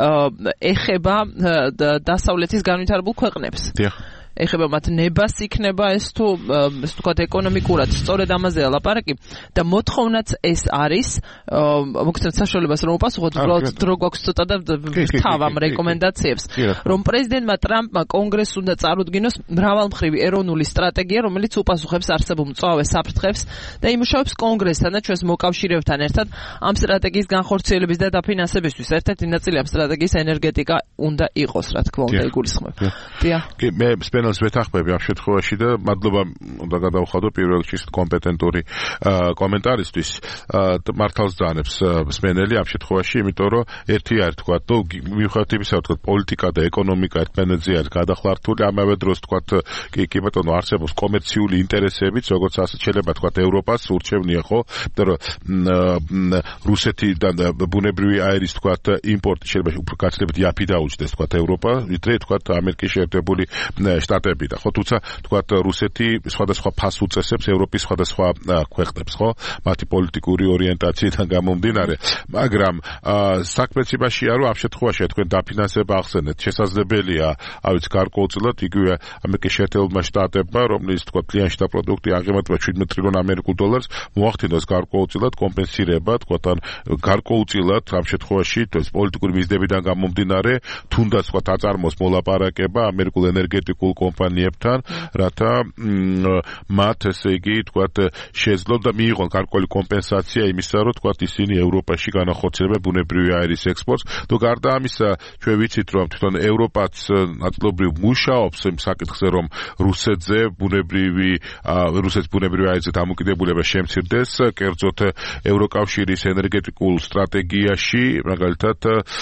ეხება დასავლეთის განვითარებულ ქვეყნებს. ეხება მათ ნებას იქნება ეს თუ ეს თქვა ეკონომიკურად სწორედ ამაზეა ლაპარაკი და მოთხოვნაც ეს არის მოგცემთ საშუალებას რომ უპასუხოთ უბრალოდ დრო გვაქვს ცოტა და თავ ამ რეკომენდაციებს რომ პრეზიდენტმა ტრამპმა კონგრესს უნდა წარუდგინოს მრავალმხრივი ეროვნული სტრატეგია რომელიც უპასუხებს არსებულ მწვავე საფრთხებს და იმუშავებს კონგრესთან და ჩვენს მოკავშირეებთან ერთად ამ სტრატეგიის განხორციელების და დაფინანსებისთვის ერთ-ერთი ნაწილი ამ სტრატეგიის ენერგეტიკა უნდა იყოს რა თქმა უნდა იგულისხმებ კი მე პანელს ვეთანხმები ამ შემთხვევაში და მადლობა უნდა გადავხადო პირველ რიგში კომპეტენტური კომენტარისთვის მართალს ძანებს სპენელი ამ შემთხვევაში იმიტომ რომ ერთი არის თქვა თუ მიუხედავად იმისა რომ პოლიტიკა და ეკონომიკა ერთმანეთზე არის გადახლართული ამავე დროს თქვა კი ბატონო არსებობს კომერციული ინტერესებიც როგორც ასე შეიძლება თქვა ევროპას ურჩევნია ხო იმიტომ რომ რუსეთიდან ბუნებრივი აირის თქვა იმპორტი შეიძლება უფრო გაცილებით იაფი დაუჯდეს თქვა ევროპა ვიდრე თქვა ამერიკის შეერთებული შტატები და ხო თუმცა თქვა რუსეთი სხვადასხვა ფასს უწესებს ევროპის სხვადასხვა ქვეყნებს ხო მათი პოლიტიკური ორიენტაციიდან გამომდინარე მაგრამ საქმეც იმაშია რომ ამ შემთხვევაში თქვენ დაფინანსება ახსენეთ შესაძლებელია ავიც გარკვეულწილად იგივე ამერიკის შეერთებულმა შტატებმა რომლის თქვა კლიანტთა და პროდუქტი აღემატება 17 ტრილიონ ამერიკულ დოლარს მოახდინოს გარკვეულწილად კომპენსირება თქვა თან გარკვეულწილად ამ შემთხვევაში პოლიტიკური მიზნებიდან გამომდინარე თუნდაც თქვა აწარმოოს მოლაპარაკება ამერიკულ ენერგეტიკულ კომპანიებთან, რათა მათ ესე იგი თქვათ შეძლონ და მიიღონ გარკვეული კომპენსაცია იმისა, რომ თქვათ ისინი ევროპაში განახორციელებენ ბუნებრივი აირის ექსპორტს. თუ გარდა ამისა, ჩვენ ვიცით, რომ თვითონ ევროპაც ნაწილობრივ მუშაობს იმ საკითხზე, რომ რუსეთს ბუნებრივი აირზე დამოკიდებულება შემცირდეს, კერძოდ ევროკავშირის ენერგეტიკულ სტრატეგიაში, მაგალითად,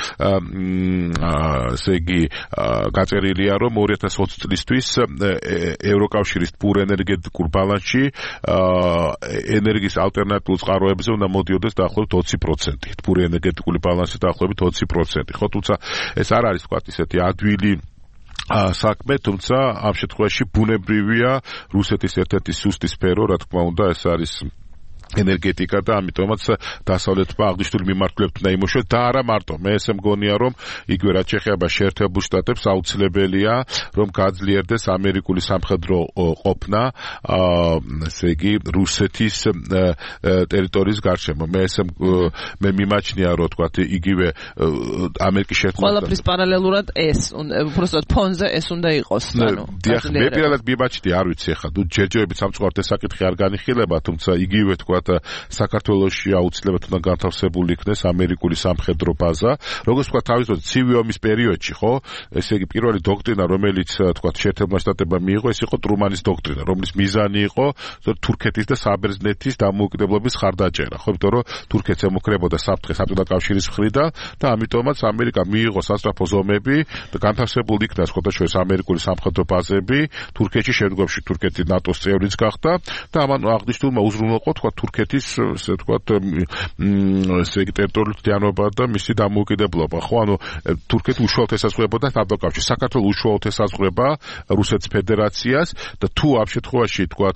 ესე იგი გაწერილია, რომ 2020 წლისთვის ევროკავშირის პურ ენერგეტიკურ ბალანსში ენერგიის ალტერნატიულ წყაროებზე უნდა მოდიოდეს დაახლოებით 20%. პური ენერგეტიკული ბალანსი დაახლოებით 20%. ხო, თუმცა ეს არ არის თქვა ისეთი ადვილი საქმე, თუმცა ამ შემთხვევაში ბუნებრივია რუსეთის ერთ-ერთი სუსტი სფერო, რა თქმა უნდა, ეს არის ენერგეტიკა და ამიტომაც დასავლეთმა აღნიშნული მიმართულებით უნდა იმუშაოს და არა მარტო მე ესე მგონია რომ იგივე რაც შეეხება შეერთებულ შტატებს აუცილებელია რომ გაძლიერდეს ამერიკული სამხედრო ყოფნა ესე იგი რუსეთის ტერიტორიის გარშემო მე მიმაჩნია რომ თქვა იგივე ამერიკის შეერთებული ყველაფრის პარალელურად ეს უბრალოდ ფონზე ეს უნდა იყოს ანუ დიახ მე პირადად მიმაჩნია არ ვიცი ახლა თუ ჯერჯერობით სამწუხაროდ ეს საკითხი არ განიხილება თუმცა იგივე თქვა საქართველოში აუცილებლად უნდა განთავსებული იქნეს ამერიკული სამხედრო ბაზა. როგორც თქვა თავისთავად ცივი ომის პერიოდში, ხო? ესე იგი პირველი დოქტრინა, რომელიც თქვა შეერთებულმა შტატებმა მიიღო, ეს იყო ტრუმანის დოქტრინა, რომლის მიზანი იყო თურქეთის და საბერძნეთის დამოუკიდებლობის ხარდაჭერა, ხო? იმიტომ რომ თურქეთს ემუქრებოდა საფრთხე საბჭოთა კავშირის მხრიდან და ამიტომაც ამერიკა მიიღო სასწრაფო ზომები და განთავსებული იქნა სხვადასხვა ამერიკული სამხედრო ბაზები თურქეთში, შემდგომში თურქეთი ნატოს წევრიც გახდა და ამან აღნიშნულმა უზრუნველყო თქვა თურქეთის ესე ვთქვათ ესე იგი ტერიტორიული დიანობა და მისი დამოუკიდებლობა ხო ანუ თურქეთი უშუალოდ ესაზღვრებოდა საბჭოთა საქართველოს უშუალოდ ესაზღვრება რუსეთის ფედერაციას და თუ ამ შემთხვევაში ვთქვათ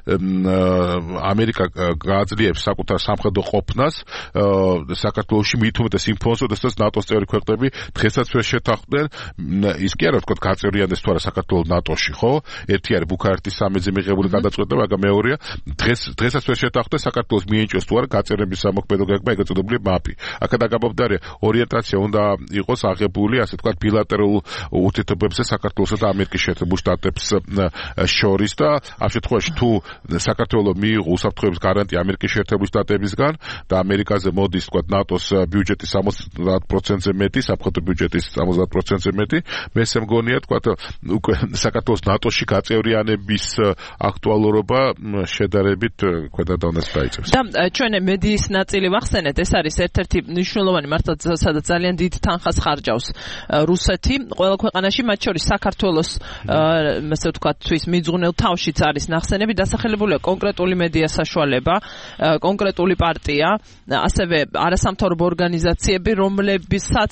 ამერიკა გააძლიერებს საკუთარ სამხედრო ყოფნას საქართველოში მით უმეტეს იმ ფონზე როდესაც ნატოს წევრი ქვეყნები დღესაც ვერ შეთანხმდნენ ის კი არა ვთქვათ გაწევრიანდეს თუ არა საქართველოს ნატოში ხო ერთი არის ბუქარესტის სამეზე მიღებული გადაწყვეტა მაგრამ მეორეა დღესაც ვერ შეთანხმდნენ საქართველოს მიენჭოს თუ არა გაწერების სამოქმედო გეგმა ეგრეთ წოდებული მაპი. აქედან გამომდინარე ორიენტაცია უნდა იყოს აღებული, ასე ვთქვათ, ბილატერალურ ურთიერთობებზე საქართველოსა და ამერიკის შეერთებულ შტატებს შორის და ამ შემთხვევაში თუ საქართველოს მიიღო უსაფრთხოების გარანტია ამერიკის შეერთებულ შტატებისგან და ამერიკაზე მოდის, ვთქვათ, ნატოს ბიუჯეტის 70%-ზე მეტი, სამხედრო ბიუჯეტის 70%-ზე მეტი, მე ესე მგონია, ვთქვათ, უკვე საქართველოს ნატოში გაწევრიანების აქტუალურობა შედარებით ქვედადაუნდას თვალს დაიწევს. და ჩვენ მედიის ნაწილი ვახსენეთ, ეს არის ერთ-ერთი მნიშვნელოვანი მართლაც სადაც ძალიან დიდ თანხას ხარჯავს რუსეთი ყველა ქვეყანაში, მათ შორის საქართველოს ასე ვთქვათ თვის მიძღვნილ თავშიც არის ნახსენები, დასახელებულია კონკრეტული მედია საშუალება, კონკრეტული პარტია, ასევე არასამთავრობო ორგანიზაციები, რომლებსაც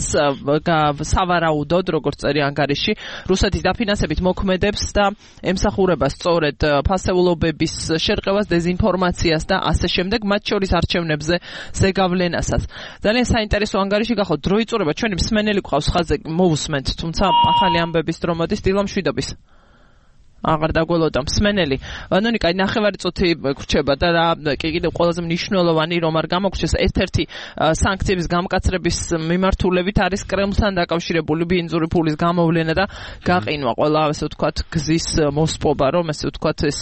სავარაუდოდ, როგორც წერია ანგარიში, რუსეთის დაფინანსებით მოქმედებს და ემსახურება სწორედ ფასეულობების შერყევას, დეზინფორმაციას და ასე შემდეგ, მათ შორის არჩევნებზე ზეგავლენასაც. ძალიან საინტერესო ანგარიში გახოთ, დრო იწურება, ჩვენი მსმენელი გვყავს ხაზზე, მოვუსმენთ, თუმცა ახალი ამბების დრო მოდის, დილამშვიდობის. აღარ დაგველოდა მსმენელი. ნონიკა, ნახევარი წუთი გრჩება და კიდევ ყველაზე მნიშვნელოვანი რომ არ გამოგრჩეს, ერთ-ერთი სანქციების გამკაცრების მიმართულებით არის კრემლთან დაკავშირებული ბინძური ფულის გამოვლენა და გაყინვა ყველა, ასე ვთქვათ, გზის მოსპობა, რომ ასე ვთქვათ, ეს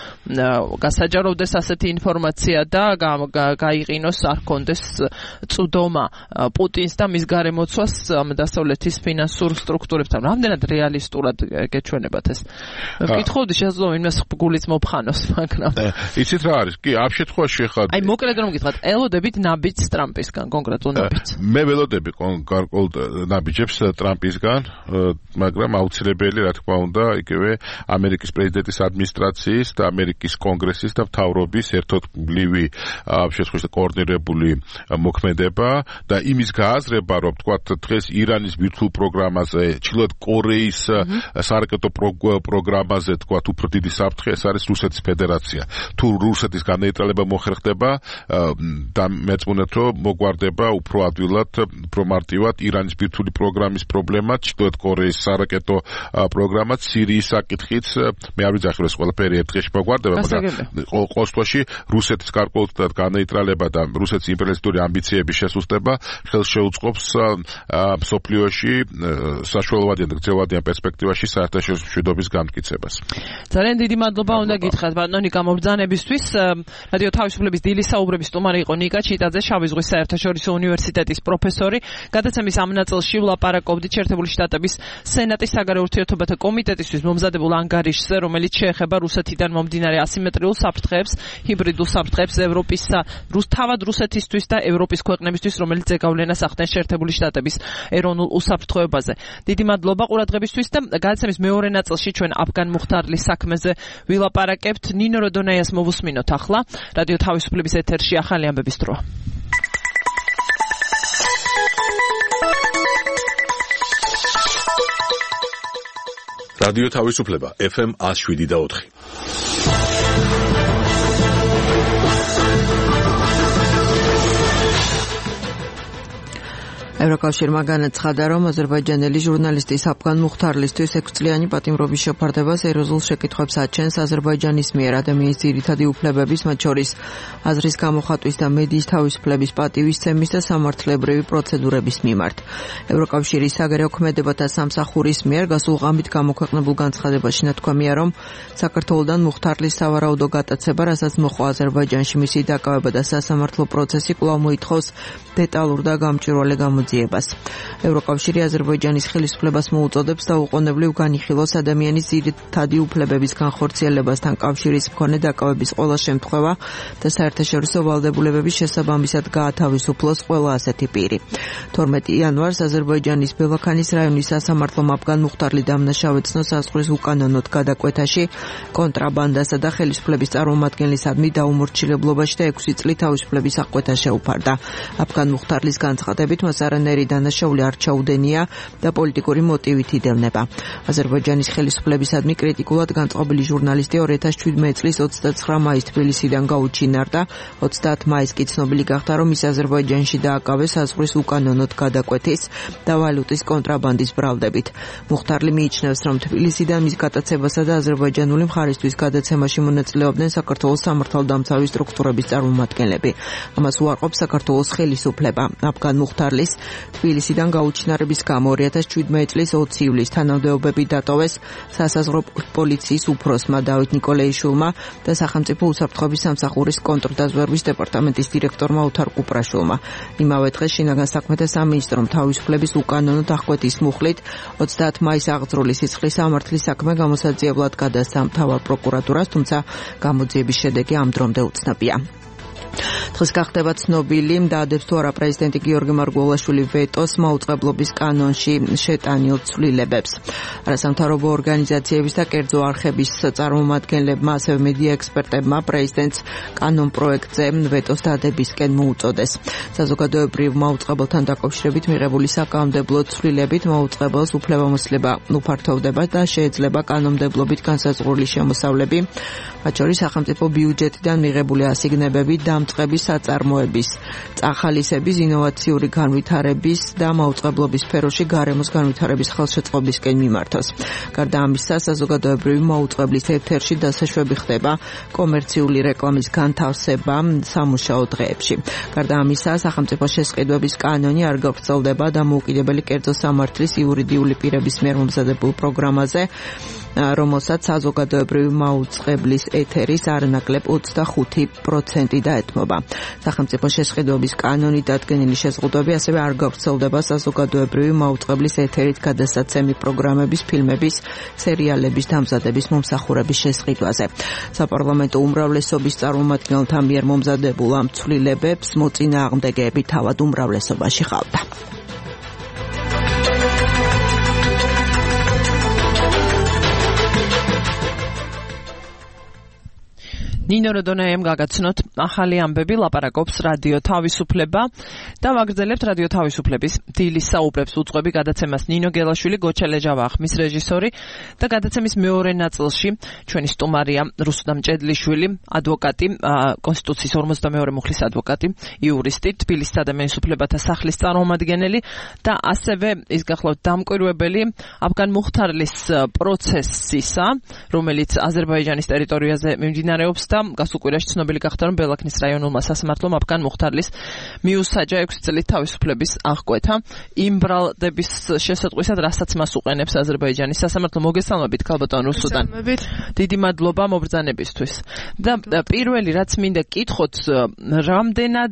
გასაჯაროვდეს ასეთი ინფორმაცია და გაიყინოს, არ კონდეს წვდომა პუტინს და მის გარემოცვას დასავლეთის ფინანსურ სტრუქტურებთან. რამდენად რეალისტურად გეჩვენებათ ეს? კითხავდი შესაძლოა იმას გულიც მოფხანოს, მაგრამ იცით რა არის? კი, ამ შემთხვევაში ხარ. აი, მოკლედ რომ გითხრათ, ელოდებით ნაბიჯს ტრამპისგან, კონკრეტულ ნაბიჯს. მე ველოდები გარკვეულ ნაბიჯებს ტრამპისგან, მაგრამ აუცილებელი, რა თქმა უნდა, იგივე ამერიკის პრეზიდენტის ადმინისტრაციის და ამერიკის კონგრესის და მთავრობის ერთობლივი ამ შემთხვევაში კოორდინირებული მოქმედება და იმის გააზრება, რომ თქვათ დღეს ირანის ბირთვულ პროგრამაზე, ჩრდილოეთ კორეის სარაკეტო პროგრამაზე თქვათ უფრო დიდი საფრთხე ეს არის რუსეთის ფედერაცია. თუ რუსეთის განეიტრალება მოხერხდება და მეწმუნეთ რომ მოგვარდება უფრო ადვილად, უფრო მარტივად ირანის ბირთვული პროგრამის პრობლემა, ჩრდილოეთ კორეის სარაკეტო პროგრამაც, სირიის საკითხიც, მე არ ვიცი ეს ყველაფერი ერთ დღეში მოგვარდება, მაგრამ ყოველ შემთხვევაში რუსეთის გარკვეულწილად განეიტრალება და რუსეთის იმპერიალისტური ამბიციების შესუსტება ხელს შეუწყობს მსოფლიოში საშუალოვადიან და გრძელვადიან პერსპექტივაში საერთაშორისო მშვიდობის განმტკიცებას. ძალიან დიდი მადლობა უნდა გითხრათ ბატონიკა მობრძანებისთვის. რადიო თავისუფლების დილის საუბრების სტუმარი იყო ნიკა ჩიტაძე, შავი ზღვის საერთაშორისო უნივერსიტეტის პროფესორი. გადაცემის ამ ნაწილში ვლაპარაკობდით შეერთებული შტატების სენატის საგარეო ურთიერთობათა კომიტეტისთვის მომზადებულ ანგარიშზე, რომელიც შეეხება რუსეთიდან მომდინარე ასიმეტრიულ საფრთხეებს, ჰიბრიდულ საფრთხეებს ევროპისა, თავად რუსეთისთვის და ევროპის ქვეყნებისთვის, რომელიც ზეგავლენას ახდენს შეერთებული შტატების ეროვნულ უსაფრთხოებაზე. დიდი მადლობა ყურადღებისთვის და გადაცემის მეორე ნაწილში ჩვენ აფგან მუხტარლის საქმეზე ვილაპარაკებთ. ნინო როდონაიას მოვუსმინოთ ახლა. რადიო თავისუფლების ეთერში ახალი ამბების დროა. რადიო თავისუფლება FM 107.4. ევროკავშირმა განაცხადა, რომ აზერბაიჯანელი ჟურნალისტის აფგან მუხტარლისთვის 6 წლიანი პატიმრობის შეფარდება სერიოზულ შეკითხვებს აჩენს აზერბაიჯანის მიერ ადამიანის ძირითადი უფლებების, მათ შორის აზრის გამოხატვის და მედიის თავისუფლების პატივისცემის და სამართლებრივი პროცედურების მიმართ. ევროკავშირის საგარეო ქმედებათა სამსახურის მიერ გასულ ღამით გამოქვეყნებულ განცხადებაში ნათქვამია, რომ საქართველოდან მუხტარლის სავარაუდო გატაცება, რასაც მოჰყვა აზერბაიჯანში მისი დაკავება და სასამართლო პროცესი კვლავ მოითხოვს დეტალურ და გამჭვირვალე გამოძიებას. ევროკავშირი აზერბაიჯანის ხელისუფლებას მოუწოდებს დაუყოვნებლივ განიხილოს ადამიანის ძირითადი უფლებების განხორციელებასთან კავშირის მქონე დაკავების ყველა შემთხვევა და საერთაშორისო ვალდებულებების შესაბამისად გაათავისუფლოს ყველა ასეთი პირი. 12 იანვარს აზერბაიჯანის ბელაქანის რაიონის სასამართლომ აფგან მუხტარლი დამნაშავედ ცნო საზღვრის უკანონოდ გადაკვეთაში, კონტრაბანდასა და ხელისუფლების წარმომადგენლისადმი დაუმორჩილებლობაში და 6 წლით თავისუფლების აღკვეთა შეუფარდა. აფგან მუხტარლის განცხადებით მას არანაირი დანაშაული არ ჩაუდენია და პოლიტიკური მოტივით იდევნება. აზერბაიჯანის ხელისუფლებისადმი კრიტიკულად განწყობილი ჟურნალისტი 2017 წლის 29 მაისს თბილისიდან გაუჩინარდა. 30 მაისს კი ცნობილი გახდა, რომ ის აზერბაიჯანში დააკავეს საზღვრის უკანონოდ გადაკვეთის და ვალუტის კონტრაბანდის ბრალდებით. მუხტარლი მიიჩნევს, რომ თბილისიდან მის გატაცებასა და აზერბაიჯანული მხარისთვის გადაცემაში მონაწილეობდნენ საქართველოს სამართალდამცავი სტრუქტურების წარმომადგენლები. ამას უარყოფს საქართველოს ხელისუფლება. აფგან მუხტარლის თბილისიდან გაუჩინარების გამო 2017 წლის 20 ივლისს თანამდებობები დატოვეს სასაზღვრო პოლიციის უფროსმა დავით ნიკოლეიშვილმა და სახელმწიფო უსაფრთხოების სამსახურის კონტრდაზვერვის დეპარტამენტის დირექტორმა ოთარ კუპრაშვილმა. იმავე დღეს შინაგან საქმეთა სამინისტრომ თავისუფლების უკანონოდ აღკვეთის მუხლით 30 მაისს აღძრული სიცხლის სამართლის საქმე გამოსაძიებლად გადასცა მთავარ პროკურატურას, თუმცა გამოძიების შედეგი ამ დრომდე უცნობია. დღეს გახდება ცნობილი დაადებს თუ არა პრეზიდენტი გიორგი მარგველაშვილი ვეტოს მაუწყებლობის კანონში შეტანილ ცვლილებებს. არასამთავრობო ორგანიზაციების და კერძო არხების წარმომადგენლებმა, ასევე მედია ექსპერტებმა პრეზიდენტს კანონ პროექტზე ვეტოს დადებისკენ მოუწოდეს. საზოგადოებრივ მაუწყებელთან დაკავშირებით მიღებული საკანონმდებლო ცვლილებით მაუწყებელს უფლებამოსილება უფართოვდება და შეეძლება კანონმდებლობით განსაზღვრული შემოსავლები, მათ შორის სახელმწიფო ბიუჯეტიდან მიღებული ასიგნებები, დამწყების საწარმოების, წახალისების, ინოვაციური განვითარების და მაუწყებლობის სფეროში გარემოს განვითარების ხელშეწყობისკენ მიმართოს. გარდა ამისა, საზოგადოებრივი მაუწყებლის ეთერში დასაშვები ხდება კომერციული რეკლამის განთავსება სამუშაო დღეებში. გარდა ამისა, სახელმწიფო შესყიდვების კანონი არ გავრცელდება დამოუკიდებელი კერძო სამართლის იურიდიული პირების მიერ მომზადებულ პროგრამაზე, რომელსაც საზოგადოებრივი მაუწყებლის ეთერის არანაკლებ 25% დაეთმობა. სახელმწიფო შესყიდვების კანონით დადგენილი შეზღუდვები ასევე არ გავრცელდება საზოგადოებრივი მაუწყებლის ეთერით გადასაცემი პროგრამების, ფილმების, სერიალების დამზადების მომსახურების შესყიდვაზე. საპარლამენტო უმრავლესობის წარმომადგენელთა მიერ მომზადებულ ამ ცვლილებებს მოწინააღმდეგეები თავად უმრავლესობაში ჰყავდა. ნინო როდონაიამ გაგაცნოთ ახალი ამბები, ლაპარაკობს რადიო თავისუფლება და ვაგრძელებთ რადიო თავისუფლების დილის საუბრებს უწყები გადაცემას ნინო გელაშვილი, გოჩელე ჯავახმის რეჟისორი და გადაცემის მეორე ნაწილში ჩვენი სტუმარია რუსუდამ ჭედლიშვილი, ადვოკატი, კონსტიტუციის 52 მუხლის ადვოკატი, იურისტი, თბილისის ადამიანის უფლებათა სახლის წარმომადგენელი და ასევე ის გახლავთ დამკვირვებელი აფგან მუხთარლის პროცესისა, რომელიც აზერბაიჯანის ტერიტორიაზე მიმდინარეობს და გასულ კვირაში ცნობილი გახდა, რომ ბელაქნის რაიონულმა სასამართლომ აფგან მუხთარლის მიუსაჯა 6 წელი თავისუფლების აღკვეთა იმ ბრალდების შესატყვისად, რასაც მას უყენებს აზერბაიჯანის სასამართლო. მოგესალმებით, ქალბატონ რუსუდან. დიდი მადლობა მობრძანებისთვის. და პირველი რაც მინდა გკითხოთ, რამდენად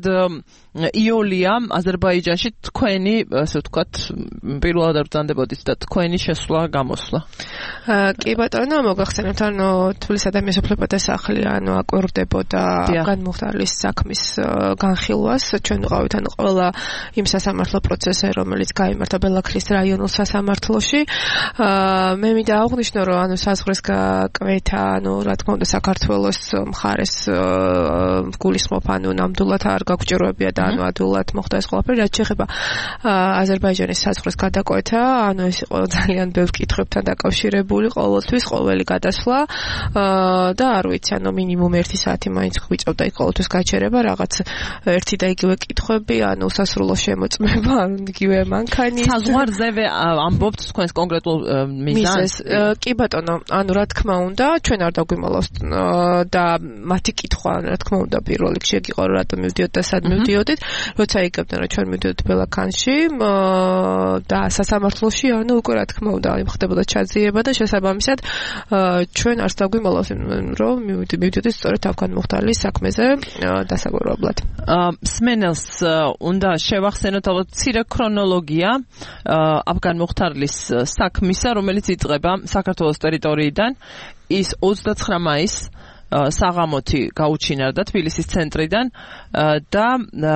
იოლია აზერბაიჯანში თქვენი, ასე ვთქვათ, პირველად არ ბრძანდებოდით და თქვენი შესვლა გამოსვლა. კი ბატონო, მოგახსენებთ, ანუ თბილისის ადამიანის უფლებათა სახლი აკვირდებოდა აფგან მუხთარლის საქმის განხილვას. ჩვენ ვიყავით ანუ ყველა იმ სასამართლო პროცესზე, რომელიც გაიმართა ბელაქნის რაიონულ სასამართლოში. მე მინდა აღვნიშნო, რომ ანუ საზღვრის გაკვეთა, ანუ რა თქმა უნდა საქართველოს მხარეს გულისხმობ, ანუ ნამდვილად არ გაგვჭიროებია და ანუ ადვილად მოხდა ეს ყველაფერი. რაც შეეხება აზერბაიჯანის საზღვრის გადაკვეთა, ანუ ეს იყო ძალიან ბევრ კითხვებთან დაკავშირებული, ყოველთვის ყოველი გადასვლა და არ ვიცი, ანუ მინიმუმ 1 საათი მაინც გვიწევდა იქ ყოველთვის გაჩერება, რაღაც ერთი და იგივე კითხვები, ანუ უსასრულო შემოწმება, ანუ იგივე მანქანი. საზღვარზე ამბობთ თქვენს კონკრეტულ მიზანს? კი ბატონო, ანუ რა თქმა უნდა, ჩვენ არ დაგვიმალავს და მათი კითხვა, რა თქმა უნდა, პირველ რიგში იყო, რომ რატომ მივდიოთ და სად მივდიოდით, როცა იგებდნენ, რომ ჩვენ მივდიოდით ბელაქანში და სასამართლოში, ანუ უკვე რა თქმა უნდა, ხდებოდა ჩაძიება და შესაბამისად ჩვენ არც დაგვიმალავს, რომ მივდიოდით სწორედ აფგან მუხთარლის საქმეზე დასაკვირვებლად. სმენელს უნდა შევახსენოთ ალბათ მცირე ქრონოლოგია აფგან მუხთარლის საქმისა, რომელიც იწყება საქართველოს ტერიტორიიდან. ის 29 მაისს საღამოთი გაუჩინარდა თბილისის ცენტრიდან და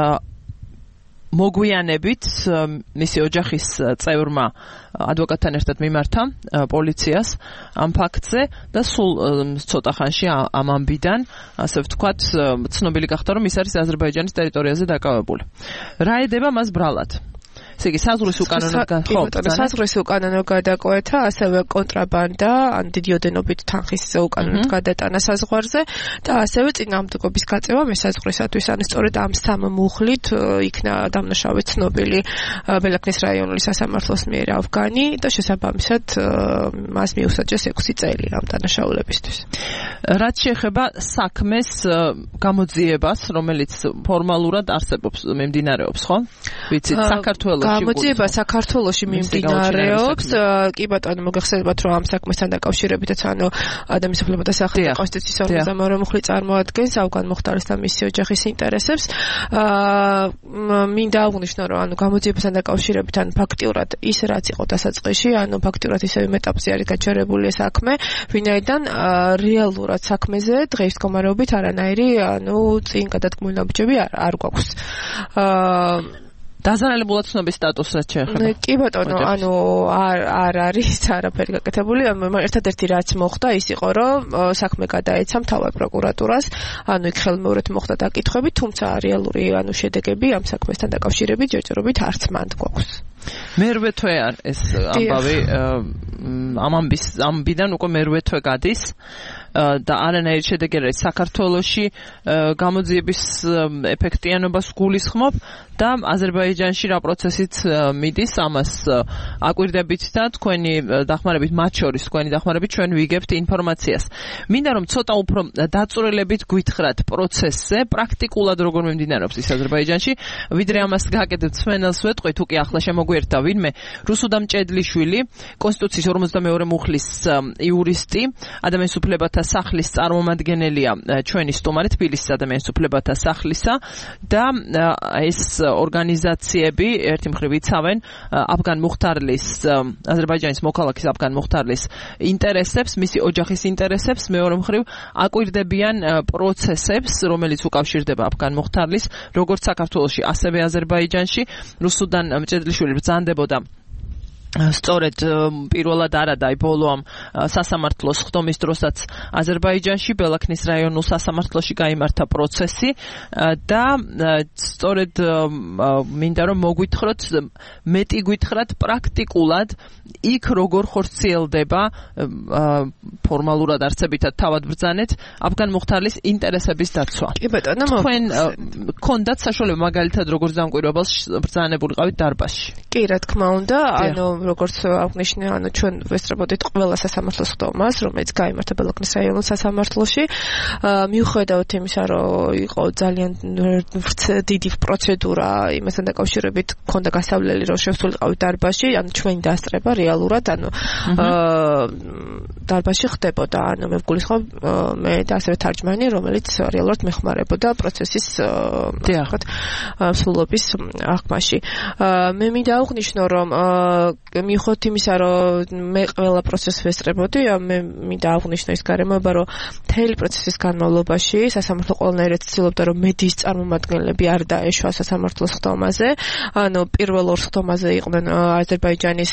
მოგვიანებით მისი ოჯახის წევრმა ადვოკატთან ერთად მიმართა პოლიციას ამ ფაქტზე და სულ ცოტა ხანში ამ ამბიდან, ასე ვთქვათ, ცნობილი გახდა, რომ ის არის აზერბაიჯანის ტერიტორიაზე დაკავებული. რა ედება მას ბრალად? ესე იგი საზღვრის საზღვრის უკანონო გადაკვეთა, ასევე კონტრაბანდა, ან დიდი ოდენობით თანხის უკანონოდ გადატანა საზღვარზე და ასევე წინააღმდეგობის გაწევა მესაზღვრისათვის. ანუ სწორედ ამ სამ მუხლით იქნა დამნაშავე ცნობილი ბელაქნის რაიონული სასამართლოს მიერ აფგანი და შესაბამისად მას მიუსაჯეს 6 წელი ამ დანაშაულებისთვის. რაც შეეხება საქმეს გამოძიებას, რომელიც ფორმალურად არსებობს, მიმდინარეობს, ხო? ვიცით, საქართველოს გამოძიება საქართველოში მიმდინარეობს. კი ბატონო, მოგეხსენებათ, რომ ამ საქმესთან დაკავშირებითაც ადამიანის უფლებათა სახალხო კონსტიტუციის ორგანო მუხლი წარმოადგენს ავგან მუხტარის და მისი ოჯახის ინტერესებს. მინდა აღვნიშნო, რომ გამოძიებასთან დაკავშირებით ფაქტიურად ის რაც იყო დასაწყისში, ფაქტიურად ისევ ეტაპზე არის გაჩერებული საქმე, ვინაიდან რეალურად საქმეზე დღეის მდგომარეობით არანაირი წინ გადადგმულობები არ გვაქვს. დაზიანებულად ცნობის სტატუსსაც შეეხება. კი ბატონო, არ არის არაფერი გაკეთებული. ერთადერთი რაც მოხდა ის იყო, რომ საქმე გადაეცა მთავარ პროკურატურას, იქ ხელმეორედ მოხდა დაკითხვები, თუმცა რეალური შედეგები ამ საქმესთან დაკავშირებით ჯერჯერობით არც მანდ გვაქვს. მერვე თვე ეს ამბავი ამბიდან უკვე მერვე თვე გადის და არანაირი შედეგი არ არის საქართველოში გამოძიების ეფექტიანობას გულისხმობ და აზერბაიჯანში რა პროცესით მიდის ამას აკვირდებით და თქვენი დახმარებით მათ შორის თქვენი დახმარებით ჩვენ ვიგებთ ინფორმაციას. მინდა რომ ცოტა უფრო დაწვრილებით გვითხრათ პროცესზე პრაქტიკულად როგორ მიმდინარეობს ის აზერბაიჯანში ვიდრე ამას გაკეთებთ სვენელს ვეტყვით თუ კი ახლა შემოგვიერთდა ვინმე რუსუდამ ჭედლიშვილი კონსტიტუციის 52 მუხლის იურისტი ადამიანის უფლებათა სახლის წარმომადგენელია ჩვენი სტუმარი თბილისის ადამიანის უფლებათა სახლისა და ეს ორგანიზაციები ერთი მხრივ იცავენ აფგან მუხტარლის აზერბაიჯანის მოქალაქის აფგან მუხტარლის ინტერესებს, მისი ოჯახის ინტერესებს, მეორე მხრივ აკვირდებიან პროცესებს, რომელიც უკავშირდება აფგან მუხტარლის როგორც საქართველოში, ასევე აზერბაიჯანში. რუსუდან ჭედლიშვილი ბრძანდებოდა სწორედ პირველად არადა ბოლო ამ სასამართლოს ხდომის დროსაც აზერბაიჯანში ბელაქნის რაიონულ სასამართლოში გაიმართა პროცესი და სწორედ მინდა რომ მოგვითხროთ მეტი გითხრათ პრაქტიკულად იქ როგორ ხორციელდება ფორმალურად არცებითად თავად ბრძანეთ აფგან მუხტარლის ინტერესების დაცვა. კი ბატონო, თქვენ გქონდათ საშუალება მაგალითად როგორც დამკვირვებელს ბრძანებულიყავით დარბაზში? კი, რა თქმა უნდა, როგორც აღნიშნე, ჩვენ ვესწრებოდით ყველა სასამართლოს ხდომას, რომელიც გაიმართა ბელაქნის რაიონულ სასამართლოში. მიუხედავად იმისა, რომ იყო ძალიან დიდი პროცედურა იმასთან დაკავშირებით, ქონდა გასავლელი, რომ შევსულიყავით დარბაზში, ჩვენი დასწრება რეალურად, დარბაზში ხდებოდა, მე ვგულისხმობ მე და ასევე თარჯმანი, რომელიც რეალურად მეხმარებოდა პროცესის სრულობის აღქმაში. მე მინდა აღვნიშნო, რომ მიუხედავად იმისა, რომ მე ყველა პროცესს ვესწრებოდი, მე მინდა აღვნიშნო ის გარემოება, რომ მთელი პროცესის განმავლობაში სასამართლო ყველანაირად ცდილობდა, რომ მედიის წარმომადგენლები არ დაეშვა სასამართლოს ხდომაზე. პირველ ორ ხდომაზე იყვნენ აზერბაიჯანის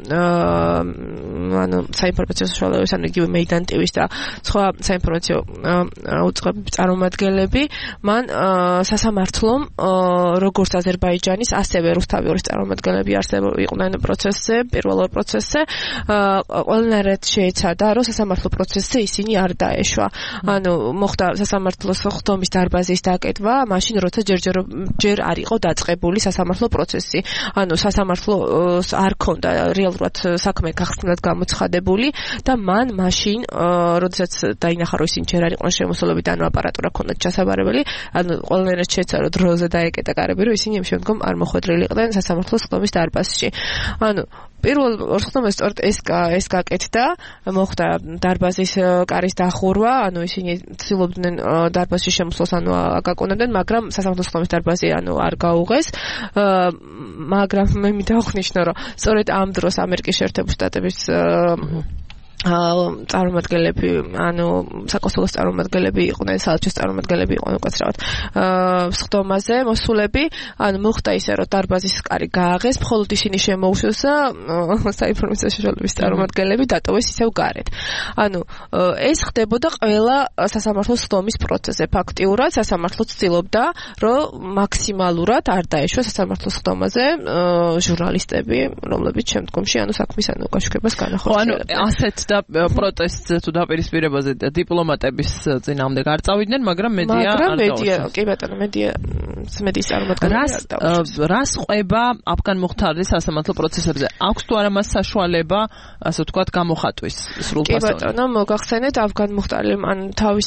საინფორმაციო საშუალებების, იგივე მეიდან ტივის და სხვა საინფორმაციო უწყებების წარმომადგენლები. მან სასამართლომ როგორც აზერბაიჯანის, ასევე რუსთავის წარმომადგენლები იყვნენ პროცესზე, პირველ ორ პროცესზე, ყველანაირად შეეცადა, რომ სასამართლო პროცესზე ისინი არ დაეშვა. მოხდა სასამართლოს ხდომის დარბაზის დაკეთვა, მაშინ როცა ჯერ არ იყო დაწყებული სასამართლო პროცესი. სასამართლოს არ ქონდა რეალურად საქმე გახსნილად გამოცხადებული და მან მაშინ, როდესაც დაინახა, რომ ისინი ჯერ არ იყვნენ შემოსულები და აპარატურა ქონდათ ჩასაბარებელი, ყველანაირად შეეცადა, რომ დროზე დაეკეტა კარები, რომ ისინი შემდგომ არ მოხვედრილი იყვნენ სასამართლოს ხდომის დარბაზში. პირველ ორ ხდომას სწორედ ეს გაკეთდა, მოხდა დარბაზის კარის დახურვა, ისინი ცდილობდნენ დარბაზში შემოსვლას, აკაკუნებდნენ, მაგრამ სასამართლოს ხდომის დარბაზი არ გაუღეს. მაგრამ მე მინდა აღვნიშნო, რომ სწორედ ამ დროს ამერიკის შეერთებული შტატების წარმომადგენლები, საკონსულოს წარმომადგენლები იყვნენ, საელჩოს წარმომადგენლები იყვნენ უკაცრავად ხდომაზე მოსულები, მოხდა ისე, რომ დარბაზის კარი გააღეს, მხოლოდ ისინი შემოუშვეს და საინფორმაციო საშუალებების წარმომადგენლები დატოვეს ისევ გარეთ. ეს ხდებოდა ყველა სასამართლოს ხდომის პროცესზე. ფაქტიურად სასამართლო ცდილობდა, რომ მაქსიმალურად არ დაეშვა სასამართლოს ხდომაზე ჟურნალისტები, რომლებიც შემდგომში საქმის გაშუქებას განახორციელებდნენ. ასეთ და პროტესტზე თუ დაპირისპირებაზე დიპლომატების წინააღმდეგ არ წავიდნენ, მაგრამ მედია კი ბატონო, მედიის წარმომადგენლები რას ყვება აფგან მუხთარის სასამართლო პროცესებზე? აქვს თუ არა მას საშუალება, ასე ვთქვათ, გამოხატვის სრულფასოვნად? კი ბატონო, მოგახსენეთ, აფგან მუხტარი თავის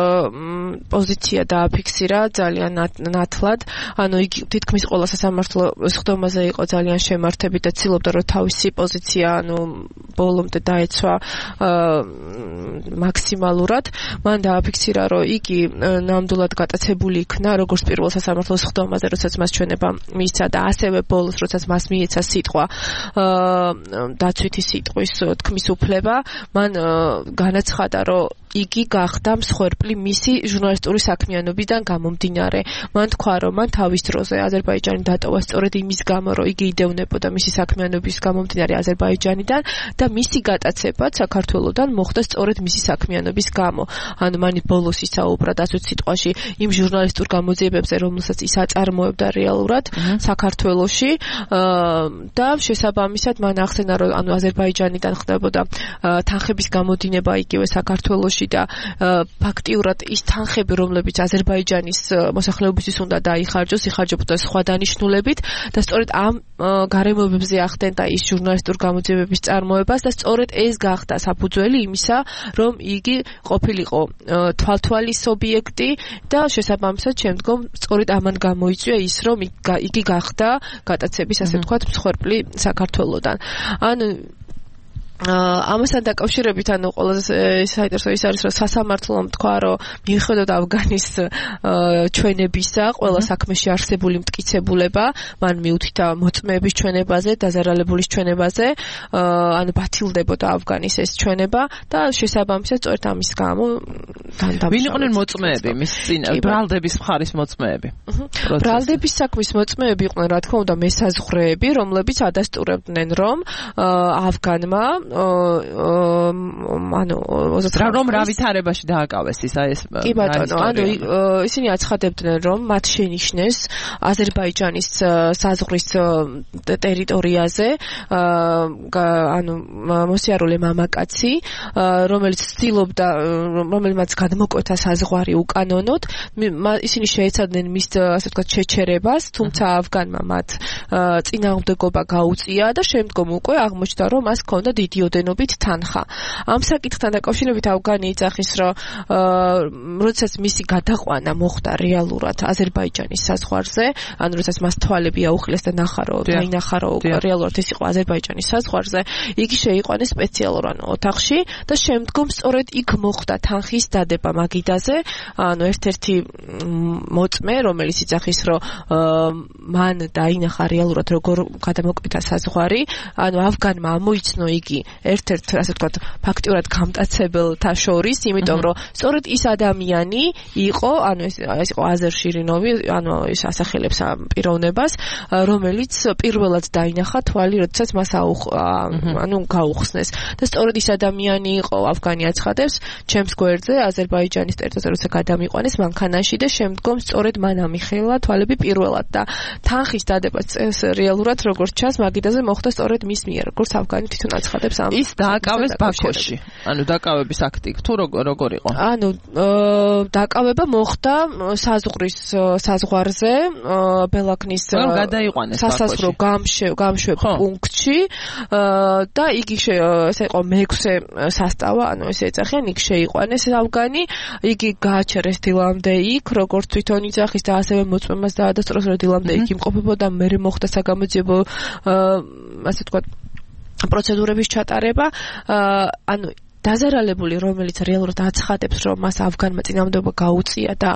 პოზიცია დააფიქსირა ძალიან ნათლად, ანუ იგი თითქმის ყველა სასამართლო სხდომაზე იყო ძალიან შემართებით და ცდილობდა რომ თავისი პოზიცია ბოლომდე დაეცვა მაქსიმალურად. მან დააფიქსირა რომ იგი ნამდვილად გატაცებული იქნა როგორც პირველ სასამართლო სხდომაზე, როდესაც მას ჩვენება მისცა და ასევე ბოლოს, როდესაც მას მიეცა სიტყვა დაცვითი სიტყვის თქმის უფლება, მან განაცხადა რომ იგი გახდა მსხვერპლი მისი ჟურნალისტური საქმიანობიდან გამომდინარე. მან თქვა, რომ მან თავის დროზე აზერბაიჯანი დატოვა სწორედ იმის გამო, რომ იგი იდევნებოდა მისი საქმიანობის გამომდინარე აზერბაიჯანიდან და მისი გატაცებაც საქართველოსთან მოხდა სწორედ მისი საქმიანობის გამო. ანუ მან ბოლოს ისაუბრა დაცვით სიტყვაში იმ ჟურნალისტურ გამოძიებებზე, რომელსაც ის აწარმოებდა რეალურად საქართველოში და შესაბამისად მან ახსენა, რომ აზერბაიჯანიდან ხდებოდა თანხების გამოდინება იგივე საქართველოში და ფაქტიურად ის თანხები, რომლებიც აზერბაიჯანის მოსახლეობისთვის უნდა დაიხარჯოს, იხარჯებოდა სხვა დანიშნულებით და სწორედ ამ გარემოებებზე ახდენდა ის ჟურნალისტურ გამოძიებების წარმოებას და სწორედ ეს გახდა საფუძველი იმისა, რომ იგი ყოფილიყო თვალთვალის ობიექტი და შესაბამისად შემდგომ სწორედ ამან გამოიწვია ის, რომ იგი გახდა გატაცების, ასე ვთქვათ, მსხვერპლი საქართველოსთან. ანუ ამასთან დაკავშირებით ყველაზე საინტერესო ის არის, რომ სასამართლომ თქვა, რომ მიუხედავად ავგანის ჩვენებისა, ყველა საქმეში არსებული მტკიცებულება, მან მიუთითა მოწმეების ჩვენებაზე, დაზარალებულის ჩვენებაზე, ანუ ბათილდებოდა ავგანის ეს ჩვენება და შესაბამისად სწორედ ამის გამო ვინ იყვნენ მოწმეები მის წინ ბრალდების მხარის მოწმეები? ბრალდების საქმის მოწმეები იყვნენ, რა თქმა უნდა, მესაზღვრეები, რომლებიც ადასტურებდნენ, რომ ავგანმა რომ რა ვითარებაში დააკავეს ის ეს კი ბატონო, ანუ ისინი აცხადებდნენ, რომ მათ შენიშნეს აზერბაიჯანის საზღვრის ტერიტორიაზე ანუ მოსიარულე მამაკაცი, რომელიც ცდილობდა, რომელმაც გადმოკვეთა საზღვარი უკანონოდ, ისინი შეეცადნენ მის, ასე ვთქვათ, შეჩერებას, თუმცა ავგანმა მათ წინააღმდეგობა გაუწია და შემდგომ უკვე აღმოჩნდა, რომ მას ჰქონდა დიდი ოდენობით თანხა. ამ საკითხთან დაკავშირებით ავგანი იძახის, რომ როდესაც მისი გადაყვანა მოხდა რეალურად აზერბაიჯანის საზღვარზე, ანუ როდესაც მას თვალები აუხილეს და დაინახა, რომ რეალურად ის იყო აზერბაიჯანის საზღვარზე, იგი შეიყვანეს სპეციალურ ოთახში და შემდგომ სწორედ იქ მოხდა თანხის დადება მაგიდაზე, ანუ ერთ-ერთი მოწმე, რომელიც იძახის, რომ მან დაინახა რეალურად როგორ გადამოკვეთა საზღვარი, ანუ ავგანმა ამოიცნო იგი ერთ-ერთ, ასე ვთქვათ, ფაქტიურად გამტაცებელთა შორის, იმიტომ რომ სწორედ ის ადამიანი იყო, ანუ ეს იყო აზერ შირინოვი, ანუ ის ასახელებს ამ პიროვნებას, რომელიც პირველად დაინახა თვალი, როდესაც მას გაუხსნეს. და სწორედ ის ადამიანი იყო, ავგანი აცხადებს, ჩემს გვერდზე აზერბაიჯანის ტერიტორიაზე როცა გადამიყვანეს მანქანაში და შემდგომ სწორედ მან ამიხელა თვალები პირველად და თანხის დადებაც რეალურად როგორც ჩანს მაგიდაზე მოხდა სწორედ მის მიერ, როგორც ავგანი თვითონ აცხადებს. ის დააკავეს ბაქოში. ანუ დაკავების აქტი თუ როგორ იყო? ანუ დაკავება მოხდა საზღვარზე, ბელაქნის სასაზღვრო გამშვებ პუნქტში და იგი ესე იყო მე-6 სასტავა, ანუ ესე ეძახიან, იქ შეიყვანეს ავგანი, იგი გააჩერეს დილამდე იქ, როგორც თვითონ იძახის და ასევე მოწმემას დაადასტურეს, რომ დილამდე იქ იმყოფებოდა, მერე მოხდა საგამოძიებო, ასე ვთქვათ, პროცედურების ჩატარება, ანუ დაზარალებული, რომელიც რეალურად აცხადებს, რომ მას ავგანმა წინააღმდეგობა გაუწია და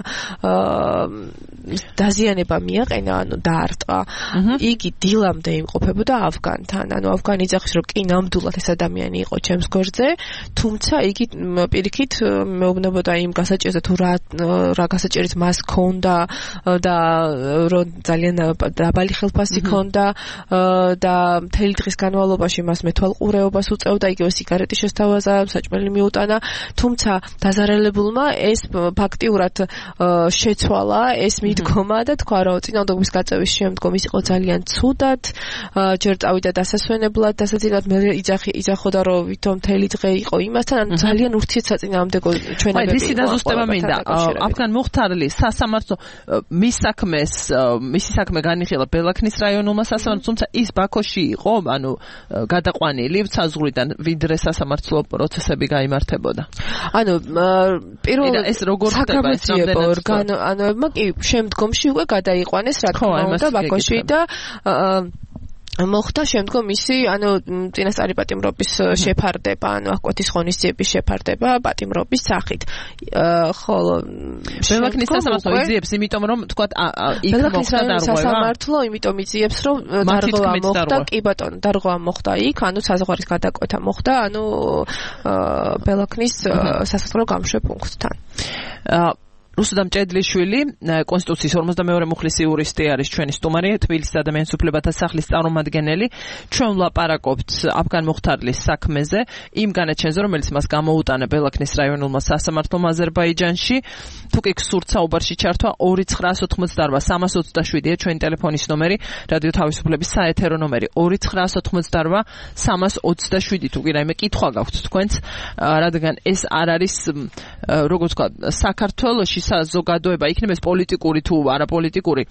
დაზიანება მიაყენა, ანუ დაარტყა, იგი დილამდე იმყოფებოდა ავგანთან. ანუ ავგანი იძახის, რომ კი ნამდვილად ეს ადამიანი იყო ჩემს გვერდზე, თუმცა იგი პირიქით მეუბნებოდა იმ გასაჭირზე, თუ რა გასაჭირიც მას ჰქონდა და რომ ძალიან დაბალი ხელფასი ჰქონდა და მთელი დღის განმავლობაში მას მეთვალყურეობას უწევდა, იგივე სიგარეტის შესთავაზებას საჭმელი მიუტანა, თუმცა დაზარალებულმა ეს ფაქტიურად შეცვალა ეს მიდგომა და თქვა რომ წინააღმდეგობის გაწევის შემდგომ ის იყო ძალიან ცუდად, ჯერ წავიდა დასასვენებლად, დასაძინებლად მე იძახოდა რომ ვითომ მთელი დღე იყო იმასთან, ანუ ძალიან ურთიერთსაწინააღმდეგო ჩვენებები. ვიცი დაზუსტება მინდა. აფგან მუხთარლი სასამართლო მისი საქმე განიხილა ბელაქნის რაიონულმა სასამართლომ, თუმცა ის ბაქოში იყო, ანუ გადაყვანილი საზღვრიდან, ვიდრე სასამართლო პროცესები გაიმართებოდა. ანუ პირველ ეს როგორ ხდება ეს ანუ კი შემდგომში უკვე გადაიყვანეს რა თქმა უნდა ბაქოში და მოხდა შემდგომ ისი ანუ წინასწარი პატიმრობის შეფარდება, ანუ აღკვეთის ღონისძიების შეფარდება პატიმრობის სახით. ხოლო ბელაქნის სასამართლო იძიებს, იმიტომ რომ თქვა იქ მოხდა დარღვევა. სასამართლო იმიტომ იძიებს, რომ დარღვევა მოხდა, კი ბატონო, დარღვევა მოხდა იქ, ანუ საზღვარის გადაკვეთა მოხდა, ანუ ბელაქნის სასამართლო გამშვე პუნქტთან. რუსუდამ ჭედლიშვილი, კონსტიტუციის 52 მუხლის იურისტი არის ჩვენი სტუმარი, თბილისის ადამიანის უფლებათა სახლის წარმომადგენელი. ჩვენ ვლაპარაკობთ აფგან მუხთარლის საქმეზე, იმ განაჩენზე, რომელიც მას გამოუტანა ბელაქნის რაიონულმა სასამართლომ აზერბაიჯანში. თუ კი გსურთ საუბარში ჩართვა 298-327-ია ჩვენი ტელეფონის ნომერი, რადიო თავისუფლების საეთერო ნომერი 298-327. თუ კი რაიმე კითხვა გაქვთ თქვენც, რადგან ეს არ არის, როგორც ვთქვა, საქართველოში საზოგადოება, იქნება ეს პოლიტიკური თუ არაპოლიტიკური,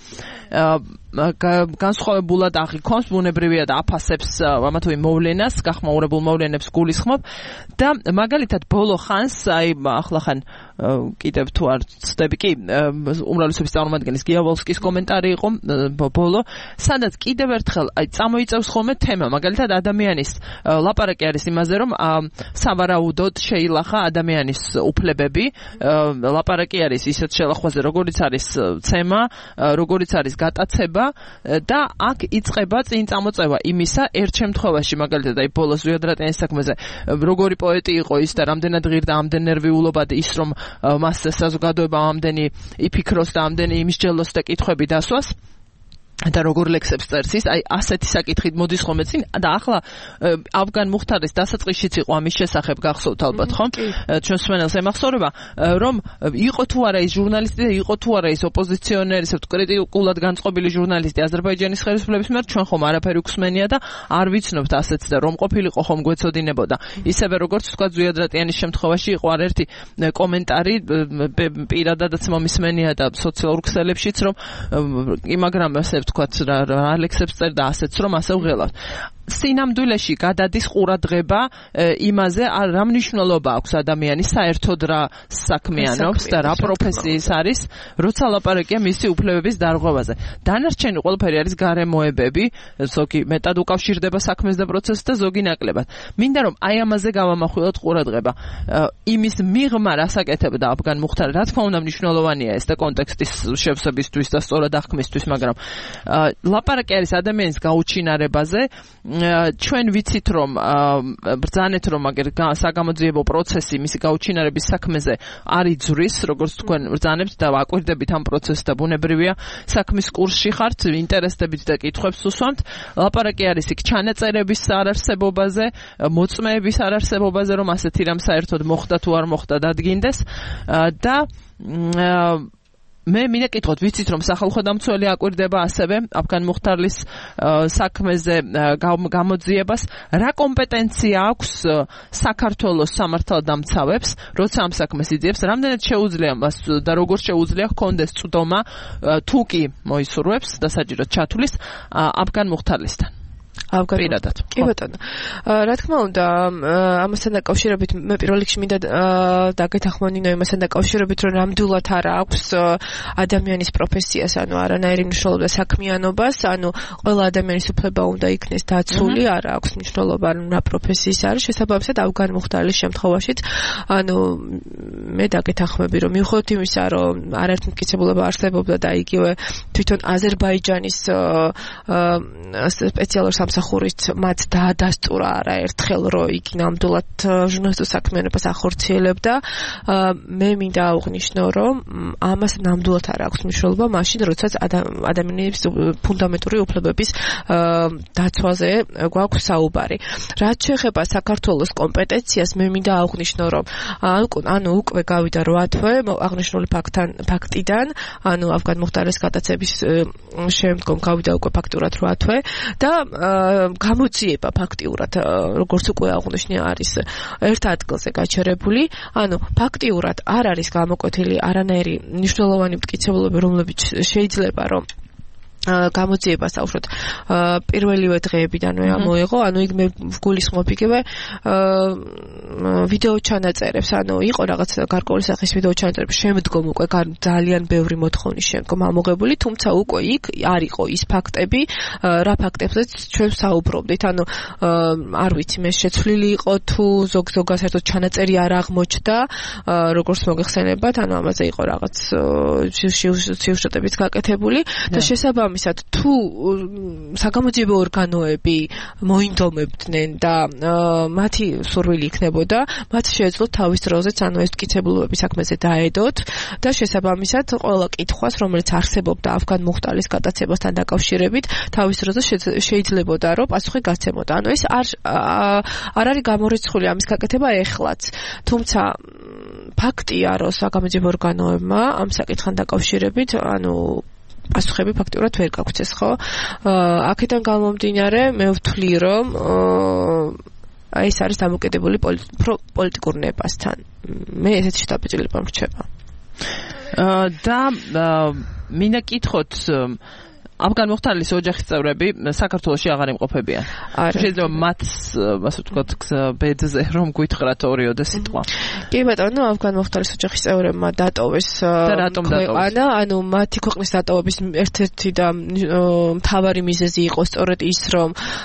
განსხვავებულად აღიქონს, ბუნებრივია და აფასებს ამათოვი მოვლენას, გახმაურებულ მოვლენებს გულისხმობ და მაგალითად ბოლო ხანს, აი ახლახან კიდევ თუ არ ცდები კი უმრავლესობის წარმომადგენლის გიავალსკის კომენტარი იყო ბოლო, სადაც კიდევ ერთხელ აი წამოიწევს ხოლმე თემა, მაგალითად ადამიანის ლაპარაკი არის იმაზე, რომ სავარაუდოდ შეილახა ადამიანის უფლებები, ლაპარაკი არის ისეთ შელახვაზე, როგორიც არის ცემა, როგორიც არის გატაცება და აქ იწყება წინ წამოწევა იმისა, ერთ შემთხვევაში მაგალითად აი ბოლოს ვიოდრატენის საქმეზე, როგორი პოეტი იყო ის და რამდენად ღირდა ამდენ ნერვიულობა და ის რომ მას საზოგადოება ამდენი იფიქროს და ამდენი იმისჯელოს და კითხვები დასვას და როგორ ლექსებს წერს ის, აი ასეთი საკითხით მოდის ხოლმე წინ და ახლა აფგან მუხთარის დასაწყისშიც იყო ამის შესახებ გახსოვთ ალბათ, ხო? ჩვენ სვენელს ემახსოვრება, რომ იყო თუ არა ის ჟურნალისტი და იყო თუ არა ის ოპოზიციონერი, ისე კრიტიკულად განწყობილი ჟურნალისტი აზერბაიჯანის ხელისუფლების მიერ, ჩვენ ხომ არაფერი უხსმენია და არ ვიცნობთ ასეთს და რომ ყოფილიყო ხომ გვეცოდინებოდა. ისევე როგორც თქვა ზვიადრატიანის შემთხვევაში იყო არერთი კომენტარი პირადადაც მომისმენია და სოციალურ ქსელებშიც, რომ კი მაგრამ ასე თქვათ რა ლექსებს წერდა და ასეც რომ ასე ვღელავთ. სინამდვილეში გადადის ყურადღება იმაზე, რა მნიშვნელობა აქვს ადამიანის საერთოდ რა საქმიანობს და რა პროფესიის არის, როცა ლაპარაკია მისი უფლებების დარღვევაზე. დანარჩენი ყველაფერი არის გარემოებები, ზოგი მეტად უკავშირდება საქმეს და პროცესს და ზოგი ნაკლებად. მინდა რომ აი ამაზე გავამახვილოთ ყურადღება. იმის მიღმა რასაკეთებდა აფგან მუხთარი, რა თქმა უნდა მნიშვნელოვანია ეს და კონტექსტის შევსებისთვის და სწორად აღქმისთვის, მაგრამ ლაპარაკი არის ადამიანის გაუჩინარებაზე. ჩვენ ვიცით რომ ბრძანეთ რომ აგერ საგამოძიებო პროცესი მისი გაუჩინარების საქმეზე არ იძვრის, როგორც თქვენ ბრძანებთ და აკვირდებით ამ პროცესს და ბუნებრივია საქმის კურსში ხართ, ინტერესდებით და კითხვებს უსვამთ. ლაპარაკი არის იქ ჩანაწერების არარსებობაზე, მოწმეების არარსებობაზე, რომ ასეთი რამ საერთოდ მოხდა თუ არ მოხდა დადგინდეს და მე მინდა კითხოთ, ვიცით რომ სახალხო დამცველი აკვირდება ასევე აფგან მუხთარლის საქმეზე გამოძიებას, რა კომპეტენცია აქვს საქართველოს სამართალდამცავებს, როცა ამ საქმეს იძიებს, რამდენად შეუძლია მას და როგორ შეუძლია ჰქონდეს წვდომა თუ კი მოისურვებს და საჭიროდ ჩათვლის აფგან მუხთარლისთან. ავგანოდათ. კი ბატონო. რა თქმა უნდა, ამასთან დაკავშირებით მე პირველ რიგში მინდა დაგეთანხმონინო იმასთან დაკავშირებით, რომ ნამდვილად არა აქვს ადამიანის პროფესიას, ანუ არანაირი მნიშვნელობა საქმიანობას, ანუ ყველა ადამიანის უფლება უნდა იქნეს დაცული, არა აქვს მნიშვნელობა რა პროფესიის არის, შესაბამისად აფგან მუხთარლის შემთხვევაშიც, ანუ მე დაგეთანხმები, რომ მიუხედავად იმისა, რომ არაერთი მტკიცებულება არსებობდა და იგივე თვითონ აზერბაიჯანის სპეციალურ სამსახურში სამსახურით მათ დაადასტურა არაერთხელ, რომ იგი ნამდვილად ჟურნალისტურ საქმიანობას ახორციელებდა. მე მინდა აღვნიშნო, რომ ამას ნამდვილად არ აქვს მნიშვნელობა მაშინ, როდესაც ადამიანების ფუნდამენტური უფლებების დაცვაზე გვაქვს საუბარი. რაც შეეხება საქართველოს კომპეტენციას, მე მინდა აღვნიშნო, რომ ანუ უკვე გავიდა 8 თვე აღნიშნული ფაქტიდან, ანუ ავგან მუხტარის გადაცემის შემდგომ გავიდა უკვე ფაქტურად 8 თვე და გამოძიება ფაქტიურად, როგორც უკვე აღვნიშნე, არის ერთ ადგილზე გაჩერებული, ანუ ფაქტიურად არ არის გამოკვეთილი არანაირი მნიშვნელოვანი მტკიცებულები, რომლებიც შეიძლება რომ გამოძიება საუბრობთ პირველივე დღეებიდანვე ამოიღო, ანუ იქ მე გულისხმობ იგივე ვიდეო ჩანაწერებს, ანუ იყო რაღაც გარკვეული სახის ვიდეო ჩანაწერები, შემდგომ უკვე ძალიან ბევრი მოთხოვნის შემდგომ ამოღებული, თუმცა უკვე იქ არ იყო ის ფაქტები, რა ფაქტებზეც ჩვენ საუბრობდით, ანუ არ ვიცი, მე შეცვლილი იყო თუ ზოგ-ზოგ საერთოდ ჩანაწერი არ აღმოჩნდა, როგორც მოგეხსენებათ, ანუ ამაზე იყო რაღაც სიუჟეტებიც გაკეთებული და შესაბამისად თუ საგამოძიებო ორგანოები მოინდომებდნენ და მათი სურვილი იქნებოდა, მათ შეეძლოთ თავის დროზეც ანუ ეს მტკიცებულობები საქმეზე დაედოთ და შესაბამისად ყველა კითხვას, რომელიც არსებობდა ავგან მუხტარის გადაცემასთან დაკავშირებით, თავის დროზე შეიძლებოდა რომ პასუხი გაცემოდა. ანუ ეს არ არის გამორიცხული ამის გაკეთება ეხლაც. თუმცა ფაქტია, რომ საგამოძიებო ორგანოებმა ამ საკითხთან დაკავშირებით, ანუ პასუხები ფაქტურად ვერ გაგვცეს, ხო? აქედან გამომდინარე, მე ვთვლი, რომ ეს არის დამოკიდებული პოლიტიკურ ნებასთან. მე ესეთი შთაბეჭდილება მრჩება. და მინდა კითხოთ ავგან მუხტარის ოჯახის წევრები საქართველოში აღარ იმყოფებიან. შეიძლება მათ, ასე ვთქვათ, ბედზე რომ გითხრათ ორიოდე სიტყვა. კი ბატონო, ავგან მუხტარის ოჯახის წევრებმა დატოვეს ქვეყანა, ანუ მათი ქვეყნის დატოვების ერთ-ერთი და მთავარი მიზეზი იყო სწორედ ის, რომ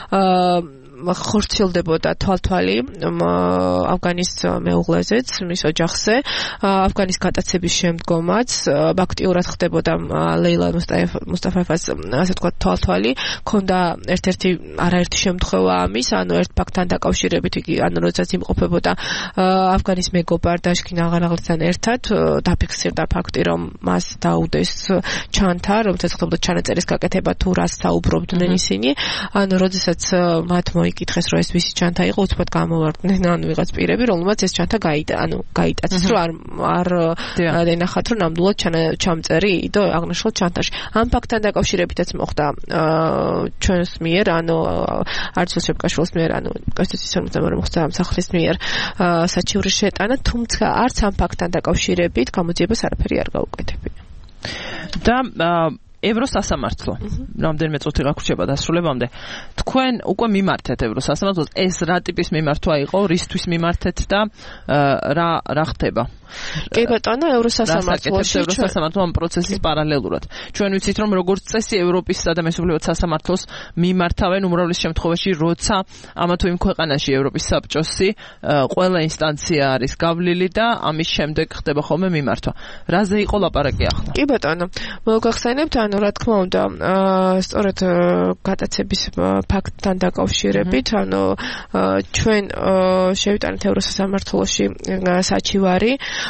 ხორციელდებოდა თვალთვალი ავგანის მეუღლეზეც, მის ოჯახზე. ავგანის გადაცემის შემდგომაც ფაქტიურად ხდებოდა ლეილა მუსტაფაევას, ასე ვთქვათ, თვალთვალი. ქონდა ერთ-ერთი არაერთი შემთხვევა ამის, ანუ ერთ ფაქტთან დაკავშირებით იგი, ანუ როდესაც იმყოფებოდა ავგანის მეგობარ დაშქინ აღარაღლთან ერთად, დაფიქსირდა ფაქტი, რომ მას დაუდეს ჩანთა, რომელსაც ხდებოდა ჩანაწერის გაკეთება თუ რას საუბრობდნენ ისინი. ანუ როდესაც მათ იკითხეს, რომ ეს ვისი ჩანთა იყო, უცბად გამოვარდნენ, ანუ ვიღაც პირები, რომელმაც ეს ჩანთა გაიტაცეს, რომ არ ენახათ, რომ ნამდვილად ჩამწერი იდო აღნიშნულ ჩანთაში. ამ ფაქტთან დაკავშირებითაც მოხდა ჩვენს მიერ, ანუ არც ოსებკაშვილის მიერ, ანუ კონსტიტუციის სამართლებრივი მოსამსახურის მიერ საჩივრის შეტანა, თუმცა არც ამ ფაქტთან დაკავშირებით გამოძიებას არაფერი არ გაუკეთებია. და ევროსასამართლო. რამდენიმე წუთი გაგვრჩება დასრულებამდე. თქვენ უკვე მიმართეთ ევროსასამართლოს, ეს რა ტიპის მიმართვა იყო, რისთვის მიმართეთ და რა ხდება? კი ბატონო, ევროსასამართლო ამ პროცესის პარალელურად. ჩვენ ვიცით, რომ როგორც წესი ევროპის ადამიანის სასამართლოს მიმართავენ უმრავლეს შემთხვევაში, როცა ამა თუ იმ ქვეყანაში ევროპის საბჭოსი ყველა ინსტანცია არის გავლილი და ამის შემდეგ ხდება ხოლმე მიმართვა. რაზე იყო ლაპარაკი ახლა? კი ბატონო, მოგახსენებთ, ანუ რა თქმა უნდა, სწორედ გადაცემის ფაქტთან დაკავშირებით, ანუ ჩვენ შევიტანეთ ევროსასამართლოში საჩივარი,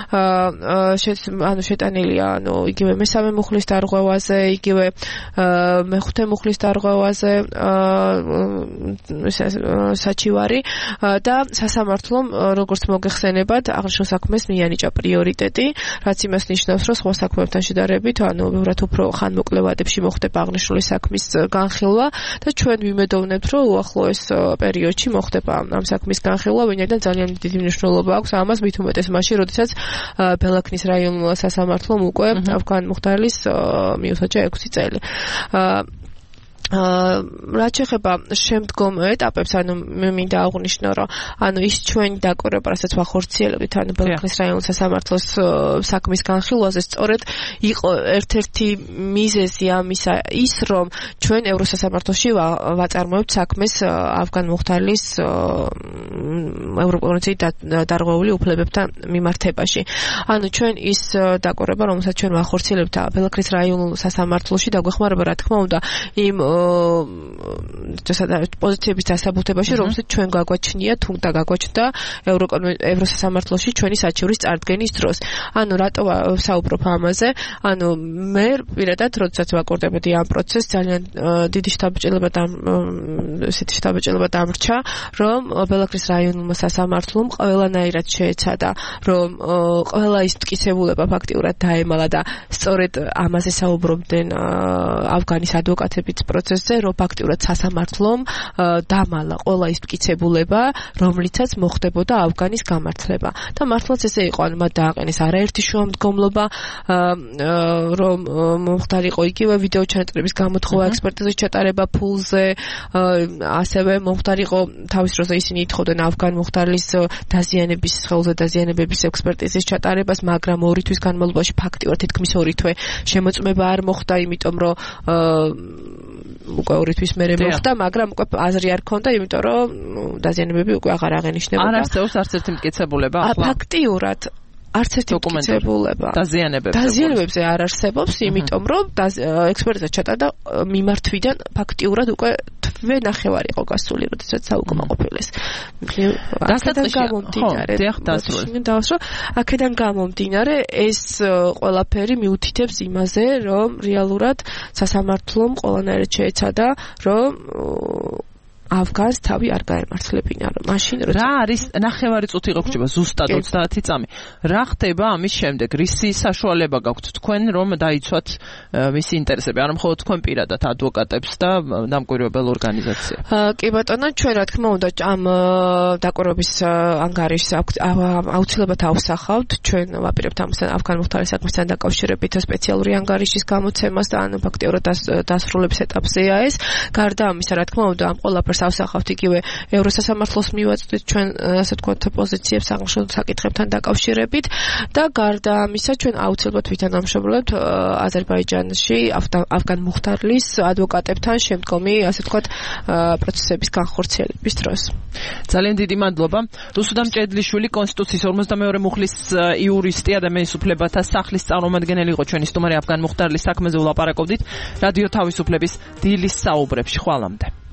ანუ შეტანილია, ანუ იგივე მესამე მუხლის დარღვევაზე, იგივე მეხუთე მუხლის დარღვევაზე საჩივარი და სასამართლომ, როგორც მოგეხსენებათ, აღნიშნულ საქმეს მიანიჭა პრიორიტეტი, რაც იმას ნიშნავს, რომ სხვა საქმეებთან შედარებით, ანუ ბევრად უფრო ხანმოკლევადებში მოხდება აღნიშნული საქმის განხილვა და ჩვენ ვიმედოვნებთ, რომ უახლოეს პერიოდში მოხდება ამ საქმის განხილვა, ვინაიდან ძალიან დიდი მნიშვნელობა აქვს ამას, მით უმეტეს მაშინ, როდესაც ბელაქნის რაიონულ სასამართლომ უკვე ავგან მუხტარის მიუსაჯა 6 წელი. რაც შეეხება შემდგომ ეტაპებს, ანუ მე მინდა აღვნიშნო, რომ ანუ ის ჩვენი დაკვირვება, რასაც ვახორციელებთ, ანუ ბელაქნის რაიონულ სასამართლოს საქმის განხილვაზე, სწორედ იყო ერთ-ერთი მიზეზი ამისა ის, რომ ჩვენ ევროსასამართლოში ვაწარმოებთ საქმეს ავგან მუხტარის ევროკონვენციით დარღვეული უფლებებთან მიმართებაში. ანუ ჩვენ ის დაკვირვება, რომელსაც ჩვენ ვახორციელებთ ბელაქნის რაიონულ სასამართლოში, დაგვეხმარება, რა თქმა უნდა, იმ პოზიციების დასაბუთებაში, რომელსაც ჩვენ გაგვაჩნია, თუნდა გაგვაჩნდა ევროსასამართლოში ჩვენი საჩივრის წარდგენის დროს. ანუ რატო საუბრობ ამაზე? ანუ მე პირადად როდესაც ვაკურდებოდი ამ პროცესს, ძალიან დიდი შთაბეჭდილება დამრჩა, რომ ბელაქრის რაიონულმა სასამართლომ ყველანაირად შეეცადა, რომ ყველა ის მტკიცებულება ფაქტიურად დაემალა და სწორედ ამაზე საუბრობდნენ ავგანის ადვოკატებიც პროცესზე, რომ ფაქტიურად სასამართლომ დამალა ყველა ის მტკიცებულება, რომლითაც მოხდებოდა ავგანის გამართლება. და მართლაც ესე იყო, ანუ მათ დააყენეს არაერთი შუამდგომლობა, რომ მომხდარიყო იგივე ვიდეო ჩანაწერების გამოთხოვა, ექსპერტიზის ჩატარება ფულზე, ასევე მომხდარიყო თავის დროზე ისინი ითხოვდნენ ავგან მომხდარის დაზიანების, სხეულზე დაზიანებების ექსპერტიზის ჩატარებას, მაგრამ 2 თვის განმავლობაში ფაქტიურად თითქმის 2 თვე შემოწმება არ მოხდა, იმიტომ რომ უკვე 2 თვის მერე მოხდა, მაგრამ უკვე აზრი არ ქონდა, იმიტომ რომ დაზიანებები უკვე აღარ აღენიშნებოდა. არ არსებობს არც ერთი მტკიცებულება ახლა. ფაქტიურად არც ერთი მტკიცებულება დაზიანებებზე არ არსებობს, იმიტომ რომ ექსპერტიზა ჩატარდა მიმართვიდან ფაქტიურად უკვე თვე ნახევარი იყო გასული, როდესაც საუკმაყოფილეს. აქედან გამომდინარე ეს ყველაფერი მიუთითებს იმაზე, რომ რეალურად სასამართლომ ყველანაირად შეეცადა, რომ ავგანს თავი არ გაემართლებინა, რომ მაშინ რა არის ნახევარი წუთი გაგვრჩება ზუსტად 30 წამი. რა ხდება ამის შემდეგ? რისი საშუალება გაქვთ თქვენ, რომ დაიცვათ მისი ინტერესები, არ მხოლოდ თქვენ პირადად ადვოკატებს და დამკვირვებელ ორგანიზაციებს? კი ბატონო, ჩვენ რა თქმა უნდა ამ დაკვირვების ანგარიშს აუცილებლად ავსახავთ. ჩვენ ვაპირებთ ამასთან ავგან მომხდარის საქმესთან დაკავშირებით სპეციალური ანგარიშის გამოცემას და ანუ ფაქტიურად დასრულების ეტაპზეა ეს. გარდა ამისა, რა თქმა უნდა, ამ ყველაფერს ავსახავთ იგივე ევროსასამართლოს მივაწვდით ჩვენ ასე ვთქვათ პოზიციებს აღნიშნულ საკითხებთან დაკავშირებით და გარდა ამისა ჩვენ აუცილებლად ვითანამშრომლებთ აზერბაიჯანში ავგან მუხტარლის ადვოკატებთან შემდგომი ასე ვთქვათ პროცესების განხორციელების დროს. ძალიან დიდი მადლობა. რუსუდამ ჭედლიშვილი კონსტიტუციის 52 მუხლის იურისტი, ადამიანის უფლებათა სახლის წარმომადგენელი იყო ჩვენი სტუმარი ავგან მუხტარლის საქმეზე ვლაპარაკობდით რადიო თავისუფლების დილის საუბრებში. ხვალამდე.